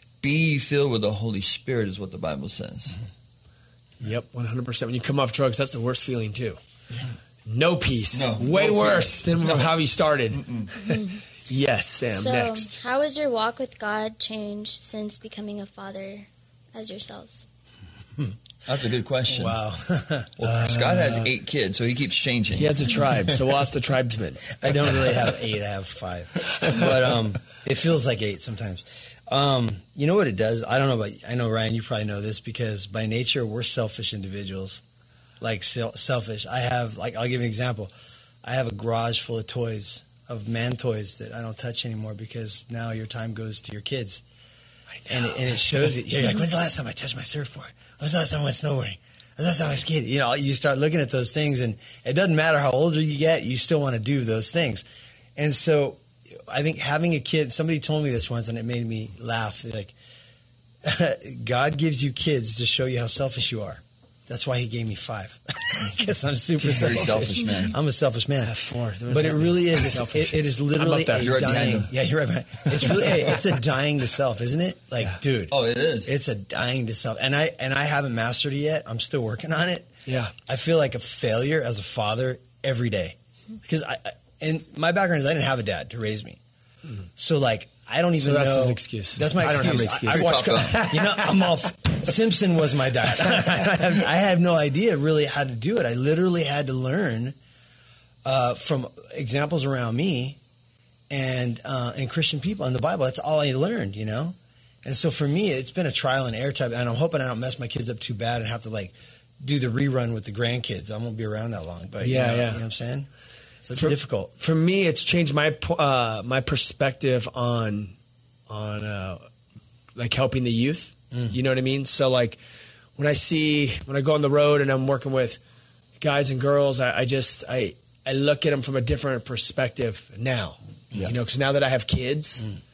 Be filled with the Holy Spirit is what the Bible says. Yep, one hundred percent. When you come off drugs, that's the worst feeling too. No peace. No, Way no worse peace. than how you started. Yes, Sam, So, next. how has your walk with God changed since becoming a father as yourselves? That's a good question. Wow. Well, Scott has eight kids, so he keeps changing. He has a tribe, so we'll ask the tribesman. I don't really have eight. I have five, but um, it feels like eight sometimes. Um, you know what it does? I don't know about. I know Ryan. You probably know this because by nature we're selfish individuals. Like sel- selfish. I have like I'll give you an example. I have a garage full of toys, of man toys that I don't touch anymore because now your time goes to your kids. And it, and it shows it. You're like, when's the last time I touched my surfboard? When's the last time I went snowboarding? When's the last time I skated? You know, you start looking at those things, and it doesn't matter how older you get, you still want to do those things. And so I think having a kid, somebody told me this once, and it made me laugh. They're like, God gives you kids to show you how selfish you are. That's why he gave me five. Because I'm super Very selfish. selfish man. I'm a selfish man. I have four. There's But it that really many. is. It's, Selfish. it, it is I'm literally up there. a You're right behind dying. him. Yeah, you're right behind. It's really hey, it's a dying to self, isn't it? Like, dude. Oh, it is. It's a dying to self, and I and I haven't mastered it yet. I'm still working on it. Yeah. I feel like a failure as a father every day because I, I and my background is I didn't have a dad to raise me, So like, I don't even So that's know. his excuse. That's my I don't excuse. have an excuse. I, I watch, you know, I'm off. Simpson was my dad. I, have, I have no idea really how to do it. I literally had to learn uh, from examples around me and uh, and Christian people in the Bible. That's all I learned, you know. And so for me, it's been a trial and error type. And I'm hoping I don't mess my kids up too bad and have to like do the rerun with the grandkids. I won't be around that long. But Yeah, you know, yeah. you know what I'm saying. So it's For- difficult. For me, it's changed my po- uh, my perspective on on uh, like helping the youth. Mm. You know what I mean? So like when I see when I go on the road and I'm working with guys and girls, I, I just I I look at them from a different perspective now. Yeah. You know, because now that I have kids, Mm.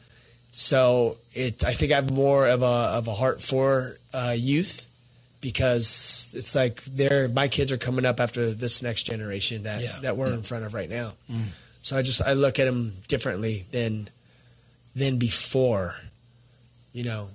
so it I think I have more of a of a heart for uh, youth. Because it's like they're my kids are coming up after this next generation that, Yeah. that we're in front of right now. So I just I look at them differently than than before, you know.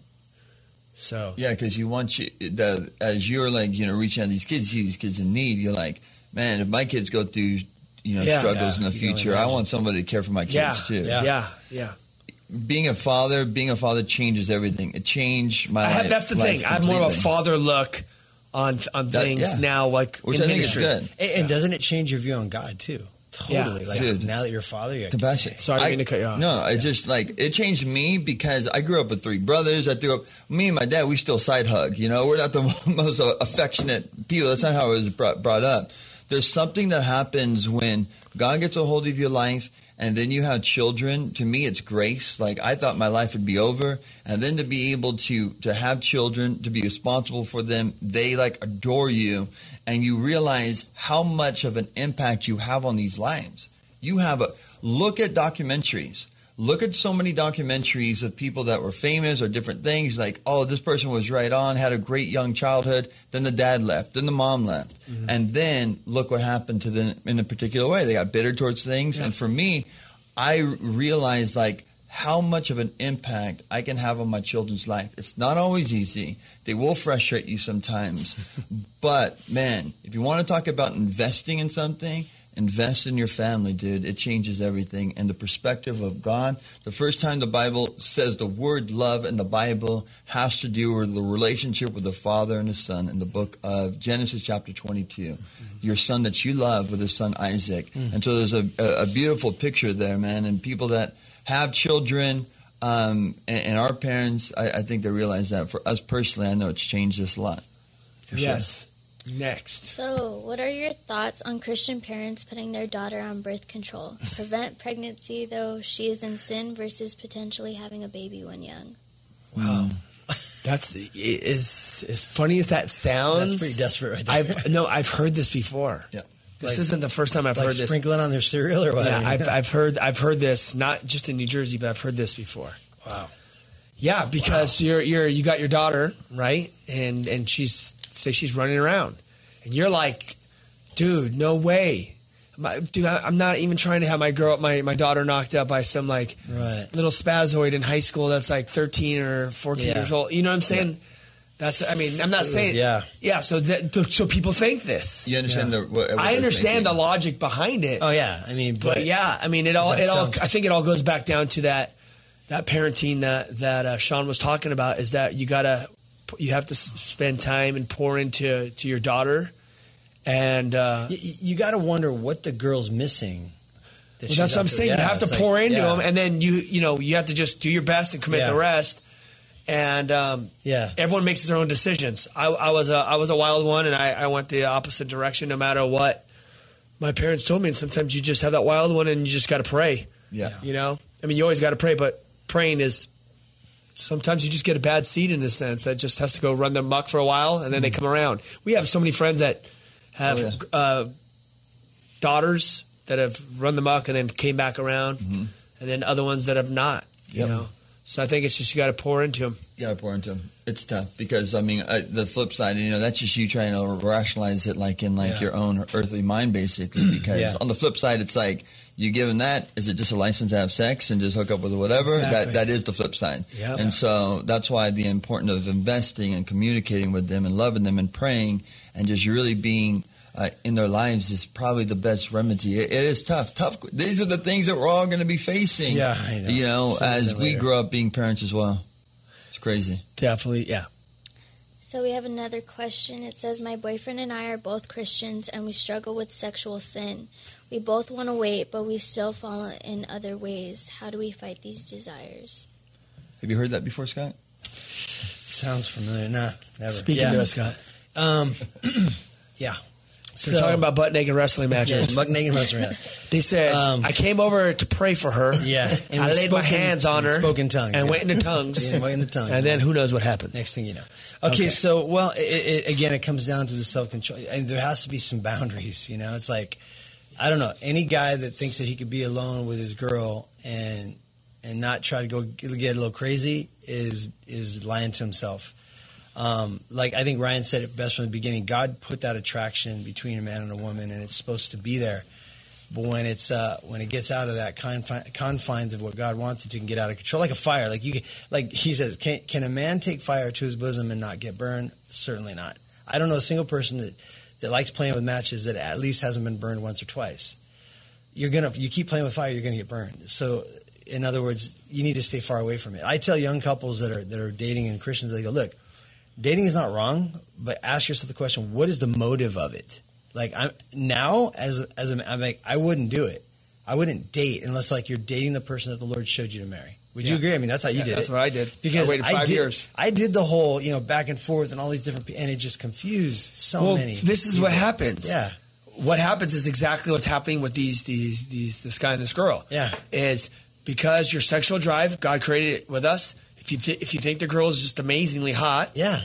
So Yeah, because you want you the as you're like you know reaching out to these kids, see these kids in need. You're like, man, if my kids go through you know Yeah. struggles Yeah, in the you can future, I imagine. want somebody to care for my kids yeah, too. yeah, yeah, yeah. Being a father, being a father changes everything. It changed my I life. have, that's the life thing. I have more of a completely. father look on on That- things yeah. now, like Which in I think is ministry. good. And, and doesn't it change your view on God too? Totally. Yeah. Like Dude. now that you're a father, you're Compassion. Sorry, I didn't mean to cut you off. No, I just like it changed me because I grew up with three brothers. I grew up. Me and my dad, we still side hug. You know, we're not the most affectionate people. That's not how I was brought, brought up. There's something that happens when God gets a hold of your life, and then you have children. To me, it's grace. Like I thought my life would be over, and then to be able to to have children, to be responsible for them, they like adore you, and you realize how much of an impact you have on these lives. You have a look at documentaries. Look at so many documentaries of people that were famous or different things. Like, oh, this person was right on, had a great young childhood. Then the dad left. Then the mom left. Mm-hmm. And then look what happened to them in a particular way. They got bitter towards things. Yeah. And for me, I realized like how much of an impact I can have on my children's life. It's not always easy. They will frustrate you sometimes. But man, if you want to talk about investing in something, invest in your family, dude. It changes everything. And the perspective of God, the first time the Bible says the word love in the Bible has to do with the relationship with the Father and the Son in the book of Genesis chapter twenty-two. Mm-hmm. Your son that you love with his son Isaac. Mm-hmm. And so there's a, a, a beautiful picture there, man. And people that have children um, and, and our parents, I, I think they realize that. For us personally, I know it's changed us a lot. For yes. Sure. Next. So, what are your thoughts on Christian parents putting their daughter on birth control? Prevent pregnancy, though she is in sin, versus potentially having a baby when young. Wow. That's as as funny as that sounds. That's pretty desperate right there. I've no, I've heard this before. Yeah. This Like- isn't the first time I've Like heard this. sprinkling on their cereal or what? Yeah, I've I've heard I've heard this not just in New Jersey, but I've heard this before. Wow. Yeah, because wow. you're you're you got your daughter, right? And and she's say she's running around. And you're like, dude, no way. My, dude, I, I'm not even trying to have my girl, my, my daughter knocked up by some like right. little spazoid in high school that's like thirteen or fourteen yeah. years old. You know what I'm saying? Yeah. That's, I mean, I'm not saying, yeah, yeah. So that, so people think this. You understand yeah. the? What, what I understand the logic behind it. Oh yeah, I mean, but, but yeah, I mean, it all, it all. I think it all goes back down to that, that parenting that that uh, Sean was talking about is that you gotta, you have to spend time and pour into to your daughter, and uh, you, you got to wonder what the girl's missing. That well, that's what I'm saying. Yeah, you have to pour like, into yeah. them, and then you you know you have to just do your best and commit yeah. the rest. And um, yeah, everyone makes their own decisions. I, I was a I was a wild one, and I, I went the opposite direction. No matter what my parents told me, and sometimes you just have that wild one, and you just got to pray. Yeah, you know. I mean, you always got to pray, but praying is sometimes you just get a bad seed in a sense that just has to go run their muck for a while, and then mm-hmm. they come around. We have so many friends that have oh, yeah. uh, daughters that have run the muck and then came back around, mm-hmm. and then other ones that have not. You yep. know. So I think it's just you got to pour into them. You got to pour into them. It's tough because I mean uh, the flip side, you know, that's just you trying to rationalize it like in like yeah. your own earthly mind, basically. Because yeah. on the flip side, it's like you give them that. Is it just a license to have sex and just hook up with whatever? Exactly. That that is the flip side. Yep. And so that's why the importance of investing and communicating with them and loving them and praying and just really being uh, in their lives is probably the best remedy. It, it is tough. Tough. These are the things that we're all going to be facing. Yeah, I know. You know, Sooner as than we later. grow up being parents as well. It's crazy. Definitely, yeah. So we have another question. It says, my boyfriend and I are both Christians and we struggle with sexual sin. We both want to wait, but we still fall in other ways. How do we fight these desires? Have you heard that before, Scott? Sounds familiar. Nah, never. Speaking yeah. to us, Scott. Um, yeah. They're talking about butt naked wrestling matches. Yeah, butt naked wrestling match. They said, Um, I came over to pray for her. Yeah. And I we laid my spoke in- hands on her. spoke in tongues, And yeah. went into tongues. Yeah, went into tongues. And then who knows what happened. Next thing you know. Okay, Okay. so, well, it, it, again, it comes down to the self-control. And there has to be some boundaries, you know? It's like, I don't know, any guy that thinks that he could be alone with his girl and and not try to go get a little crazy is is lying to himself. Um, like I think Ryan said it best from the beginning. God put that attraction between a man and a woman, and it's supposed to be there. But when it's uh, when it gets out of that confi- confines of what God wants it to, can get out of control, like a fire. Like you, like he says, can can a man take fire to his bosom and not get burned? Certainly not. I don't know a single person that, that likes playing with matches that at least hasn't been burned once or twice. You're gonna, you keep playing with fire, you're gonna get burned. So, in other words, you need to stay far away from it. I tell young couples that are that are dating and Christians, they go, look, dating is not wrong, but ask yourself the question: what is the motive of it? Like I'm now, as as a, I'm like, I wouldn't do it. I wouldn't date unless like you're dating the person that the Lord showed you to marry. Would you Yeah. agree? I mean, that's how you Yeah, did that's it. what I did. Because I waited five did, years. I did the whole, you know, back and forth and all these different, pe- and it just confused so Well, many. this is people. what happens. Yeah. What happens is exactly what's happening with these these these this guy and this girl. Yeah. Is because your sexual drive, God created it with us. If you th- if you think the girl is just amazingly hot, Yeah.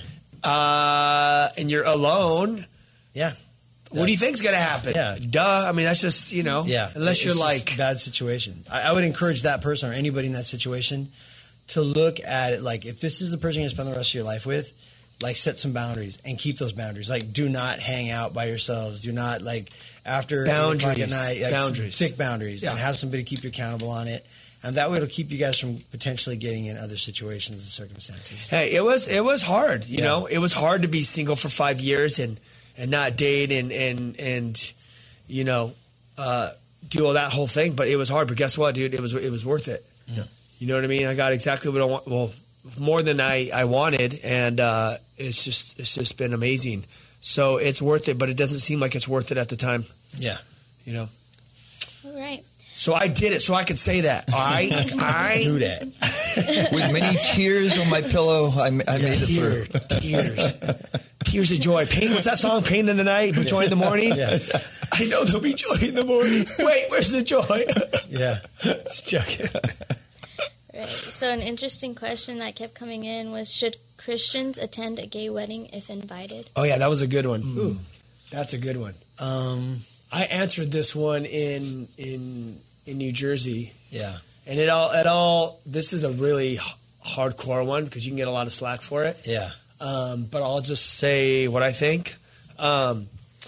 uh, and you're alone, Yeah. what do you think's gonna happen? Yeah. Duh. I mean, that's just you know. Yeah, Unless it's you're just like a bad situation. I, I would encourage that person or anybody in that situation to look at it like if this is the person you're going to spend the rest of your life with, like set some boundaries and keep those boundaries. Like do not hang out by yourselves. Do not like after eight o'clock Boundaries. at night. Like, Boundaries. Thick boundaries, Yeah. and have somebody keep you accountable on it. And that way, it'll keep you guys from potentially getting in other situations and circumstances. Hey, it was it was hard. You Yeah. know, it was hard to be single for five years and and not date and and and you know uh, do all that whole thing. But it was hard. But guess what, dude? It was it was worth it. Yeah. You know what I mean? I got exactly what I want. Well, more than I I wanted, and uh, it's just it's just been amazing. So it's worth it, but it doesn't seem like it's worth it at the time. Yeah. You know. All right. So I did it, so I could say that. I I Do that. With many tears on my pillow, I, ma- I made it through. Tears, tears, tears of joy. Pain. What's that song? Pain in the night, but joy in the morning. Yeah. I know there'll be joy in the morning. Wait, where's the joy? Yeah. Just joking. Right. So an interesting question that kept coming in was, should Christians attend a gay wedding if invited? Oh yeah, that was a good one. Ooh, that's a good one. Um. I answered this one in in in New Jersey, Yeah. and it all it all. This is a really h- hardcore one because you can get a lot of slack for it. Yeah. Um, but I'll just say what I think. Um,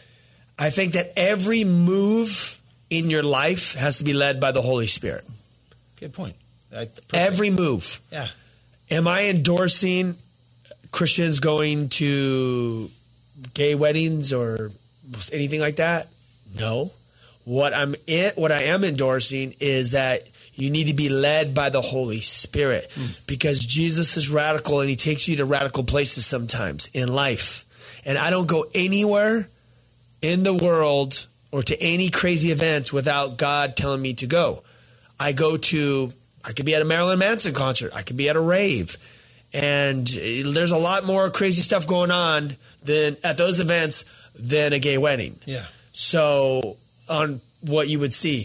I think that every move in your life has to be led by the Holy Spirit. Good point. I, perfect. Every move. Yeah. Am I endorsing Christians going to gay weddings or anything like that? No. What I'm it, what I am endorsing is that you need to be led by the Holy Spirit mm. because Jesus is radical and he takes you to radical places sometimes in life. And I don't go anywhere in the world or to any crazy events without God telling me to go. I go to, I could be at a Marilyn Manson concert. I could be at a rave. And there's a lot more crazy stuff going on than at those events than a gay wedding. Yeah. So on what you would see.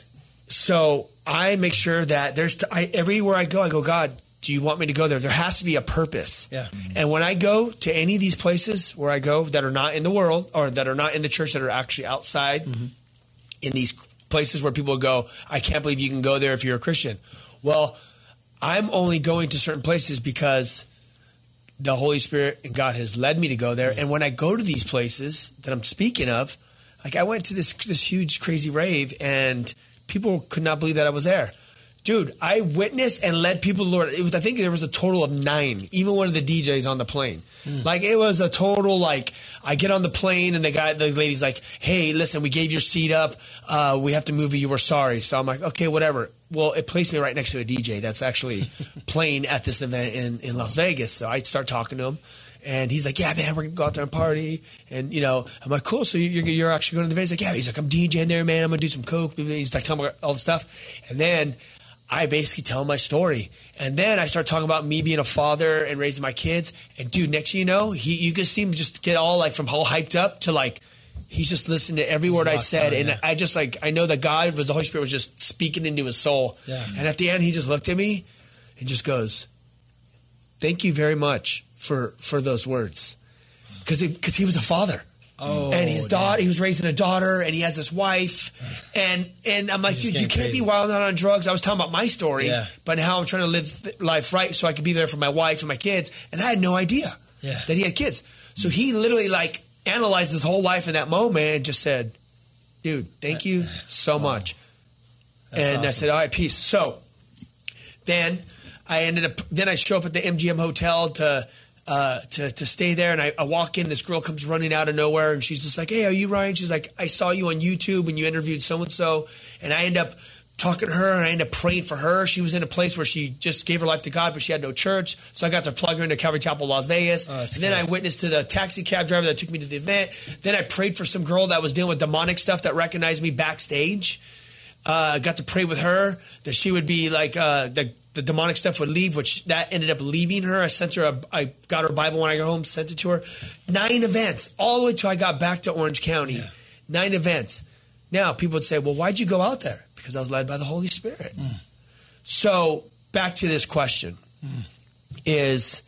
So I make sure that there's t- I, everywhere I go, I go, God, do you want me to go there? There has to be a purpose. Yeah. And when I go to any of these places where I go that are not in the world or that are not in the church, that are actually outside mm-hmm. in these places where people go, I can't believe you can go there if you're a Christian. Well, I'm only going to certain places because the Holy Spirit and God has led me to go there. And when I go to these places that I'm speaking of, like I went to this this huge crazy rave and people could not believe that I was there. Dude, I witnessed and led people to the Lord. It was, I think there was a total of nine, even one of the D Js on the plane. Mm. Like, it was a total, like, I get on the plane and the guy, the lady's like, hey, listen, we gave your seat up. Uh, we have to move you. We're sorry. So I'm like, okay, whatever. Well, it placed me right next to a D J that's actually playing at this event in, in Las Vegas. So I start talking to him. And he's like, yeah, man, we're going to go out there and party. And, you know, I'm like, cool. So you're, you're actually going to the Vegas? He's like, yeah. He's like, I'm DJing there, man. I'm going to do some coke. He's like, telling me all the stuff. And then I basically tell my story. And then I start talking about me being a father and raising my kids. And, dude, next thing you know, he, you can see him just get all, like, from all hyped up to, like, he's just listening to every word I said. Down, and yeah. I just, like, I know that God, was the Holy Spirit was just speaking into his soul. Yeah. And at the end, he just looked at me and just goes, thank you very much for, for those words. Because because he was a father. Oh, and his daughter, damn. He was raising a daughter, and he has this wife. And and I'm like, dude, you can't crazy. be wild out on drugs. I was talking about my story, yeah. but how I'm trying to live life right so I could be there for my wife and my kids. And I had no idea yeah. that he had kids. So he literally, like, analyzed his whole life in that moment and just said, dude, thank you so wow. much. That's and awesome. I said, all right, peace. So then I ended up, then I show up at the M G M Hotel to uh, to, to stay there. And I, I walk in, this girl comes running out of nowhere, and she's just like, hey, are you Ryan? She's like, I saw you on YouTube and you interviewed so-and-so. And I end up talking to her, and I ended up praying for her. She was in a place where she just gave her life to God, but she had no church. So I got to plug her into Calvary Chapel, Las Vegas. Oh, and then cool. I witnessed to the taxi cab driver that took me to the event. Then I prayed for some girl that was dealing with demonic stuff that recognized me backstage. I uh, got to pray with her that she would be like, uh, the, the demonic stuff would leave, which that ended up leaving her. I sent her, a, I got her Bible when I got home, sent it to her. Nine events, all the way till I got back to Orange County. Yeah. Nine events. Now, people would say, well, why'd you go out there? Because I was led by the Holy Spirit. Mm. So back to this question mm. is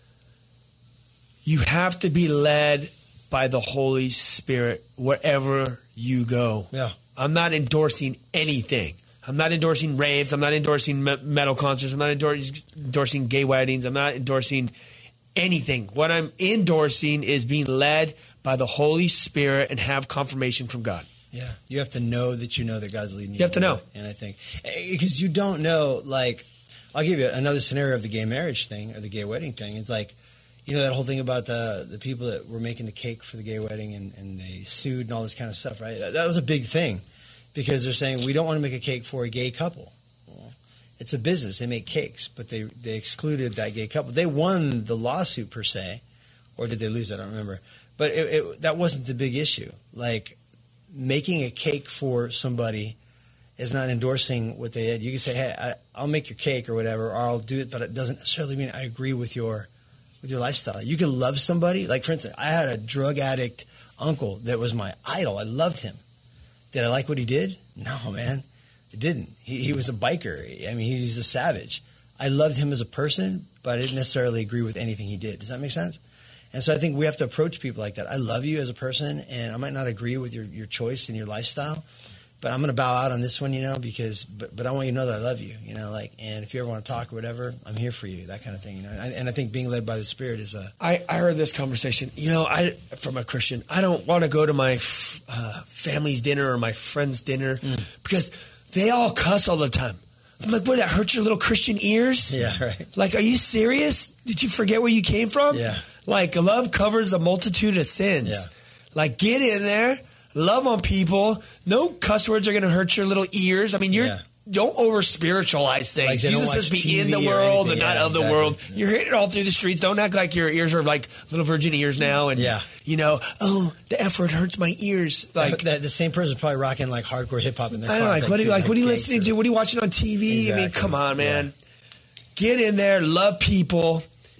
you have to be led by the Holy Spirit wherever you go. Yeah. I'm not endorsing anything. I'm not endorsing raves. I'm not endorsing me- metal concerts. I'm not endors- endorsing gay weddings. I'm not endorsing anything. What I'm endorsing is being led by the Holy Spirit and have confirmation from God. Yeah, you have to know that you know that God's leading you. You have to know. And I think, because you don't know, like, I'll give you another scenario of the gay marriage thing or the gay wedding thing. It's like, you know, that whole thing about the the people that were making the cake for the gay wedding and, and they sued and all this kind of stuff, right? That was a big thing because they're saying we don't want to make a cake for a gay couple. Well, it's a business. They make cakes, but they, they excluded that gay couple. They won the lawsuit per se, or did they lose? I don't remember. But it, it, that wasn't the big issue. Like, making a cake for somebody is not endorsing what they did. You can say, hey, I, I'll make your cake or whatever, or I'll do it, but it doesn't necessarily mean I agree with your with your lifestyle. You can love somebody. Like, for instance, I had a drug addict uncle that was my idol. I loved him. Did I like what he did? No, man. I didn't. He, he was a biker. I mean, he's a savage. I loved him as a person, but I didn't necessarily agree with anything he did. Does that make sense? And so I think we have to approach people like that. I love you as a person, and I might not agree with your, your choice and your lifestyle, but I'm going to bow out on this one, you know, because, but, but I want you to know that I love you, you know, like, and if you ever want to talk or whatever, I'm here for you, that kind of thing, you know. And, and I think being led by the Spirit is a... I, I heard this conversation, you know, I, from a Christian, I don't want to go to my uh, family's dinner or my friend's dinner mm. because they all cuss all the time. I'm like, what, that hurt your little Christian ears? Yeah, right. Like, are you serious? Did you forget where you came from? Yeah. Like, love covers a multitude of sins. Yeah. Like, get in there, love on people. No cuss words are going to hurt your little ears. I mean, you're yeah. don't over spiritualize things. Like, Jesus says be T V in the world and not yeah, of the exactly. world. You're hearing it all through the streets. Don't act like your ears are like little virgin ears now. And, yeah. you know, oh, the F word hurts my ears. Like the, the same person's probably rocking like hardcore hip hop in their car. I know, like, what are you, like, like, what are you listening or, to? What are you watching on T V? Exactly. I mean, come on, man. Yeah. Get in there, love people.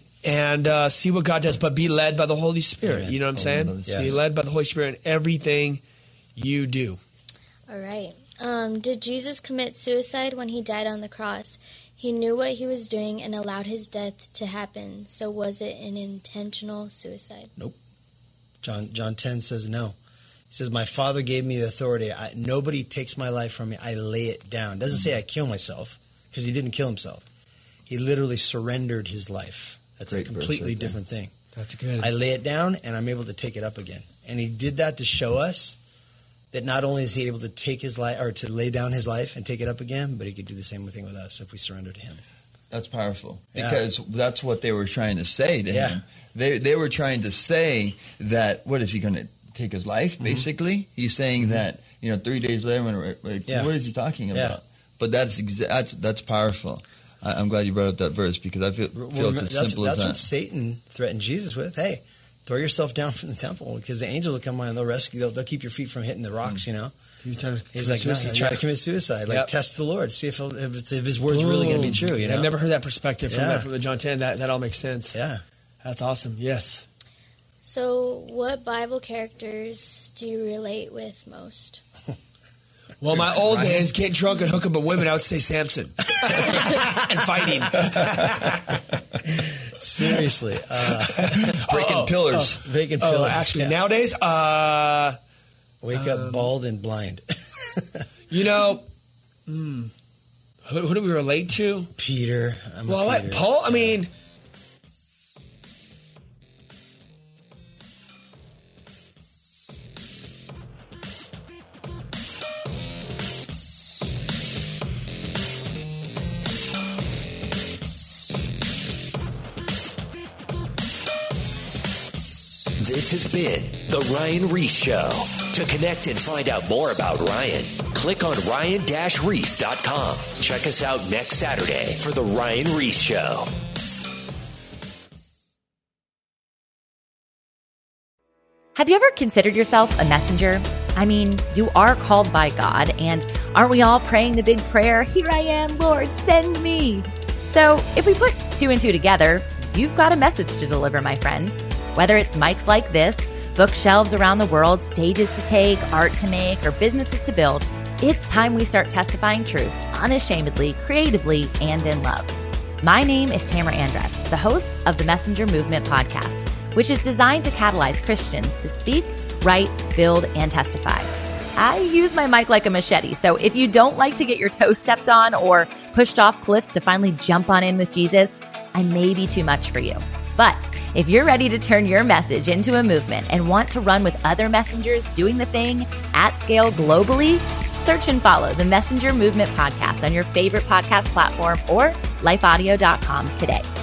And uh, see what God does, but be led by the Holy Spirit. Amen. You know what I'm saying? Yes. Be led by the Holy Spirit in everything you do. All right. Um, did Jesus commit suicide when he died on the cross? He knew what he was doing and allowed his death to happen. So was it an intentional suicide? Nope. John John ten says no. He says, my Father gave me the authority. I, nobody takes my life from me. I lay it down. Doesn't say I kill myself, because he didn't kill himself. He literally surrendered his life. That's Great a completely right different thing. That's good. I lay it down, and I'm able to take it up again. And he did that to show us that not only is he able to take his life or to lay down his life and take it up again, but he could do the same thing with us if we surrender to him. That's powerful Yeah. because that's what they were trying to say to Yeah. him. They they were trying to say that, what is he going to take his life? Basically, mm-hmm. he's saying mm-hmm. that, you know, three days later, when like, yeah. what is he talking about? Yeah. But that's, exa- that's that's powerful. I, I'm glad you brought up that verse because I feel, feel Well, it's as that's, simple that's as that. what Satan threatened Jesus with. Hey, throw yourself down from the temple because the angels will come by and they'll rescue. They'll, they'll keep your feet from hitting the rocks. Mm-hmm. You know. He's, trying to He's like, no, suicide, he tried yeah. to commit suicide. Like, Yep. test the Lord, see if if, it's, if his word's really going to be true. You know. I've never heard that perspective from, Yeah. that, from the John ten. That that all makes sense. Yeah. That's awesome. Yes. So, what Bible characters do you relate with most? Well, my old Right. days, getting drunk and hooking up with women, I would say Samson. And fighting. Seriously, uh, Breaking oh, pillars. vacant Oh, pillars. actually, Yeah. nowadays, uh, Wake up bald and blind. you know, mm, who, who do we relate to? Peter. I'm Well, a like Peter. Paul, I mean, This has been The Ryan Reese Show. To connect and find out more about Ryan, click on ryan reese dot com. Check us out next Saturday for The Ryan Reese Show. Have you ever considered yourself a messenger? I mean, you are called by God, and aren't we all praying the big prayer, "Here I am, Lord, send me"? So if we put two and two together, you've got a message to deliver, my friend. Whether it's mics like this, bookshelves around the world, stages to take, art to make, or businesses to build, it's time we start testifying truth unashamedly, creatively, and in love. My name is Tamara Andress, the host of the Messenger Movement podcast, which is designed to catalyze Christians to speak, write, build, and testify. I use my mic like a machete, so if you don't like to get your toes stepped on or pushed off cliffs to finally jump on in with Jesus, I may be too much for you. But if you're ready to turn your message into a movement and want to run with other messengers doing the thing at scale globally, search and follow the Messenger Movement podcast on your favorite podcast platform or life audio dot com today.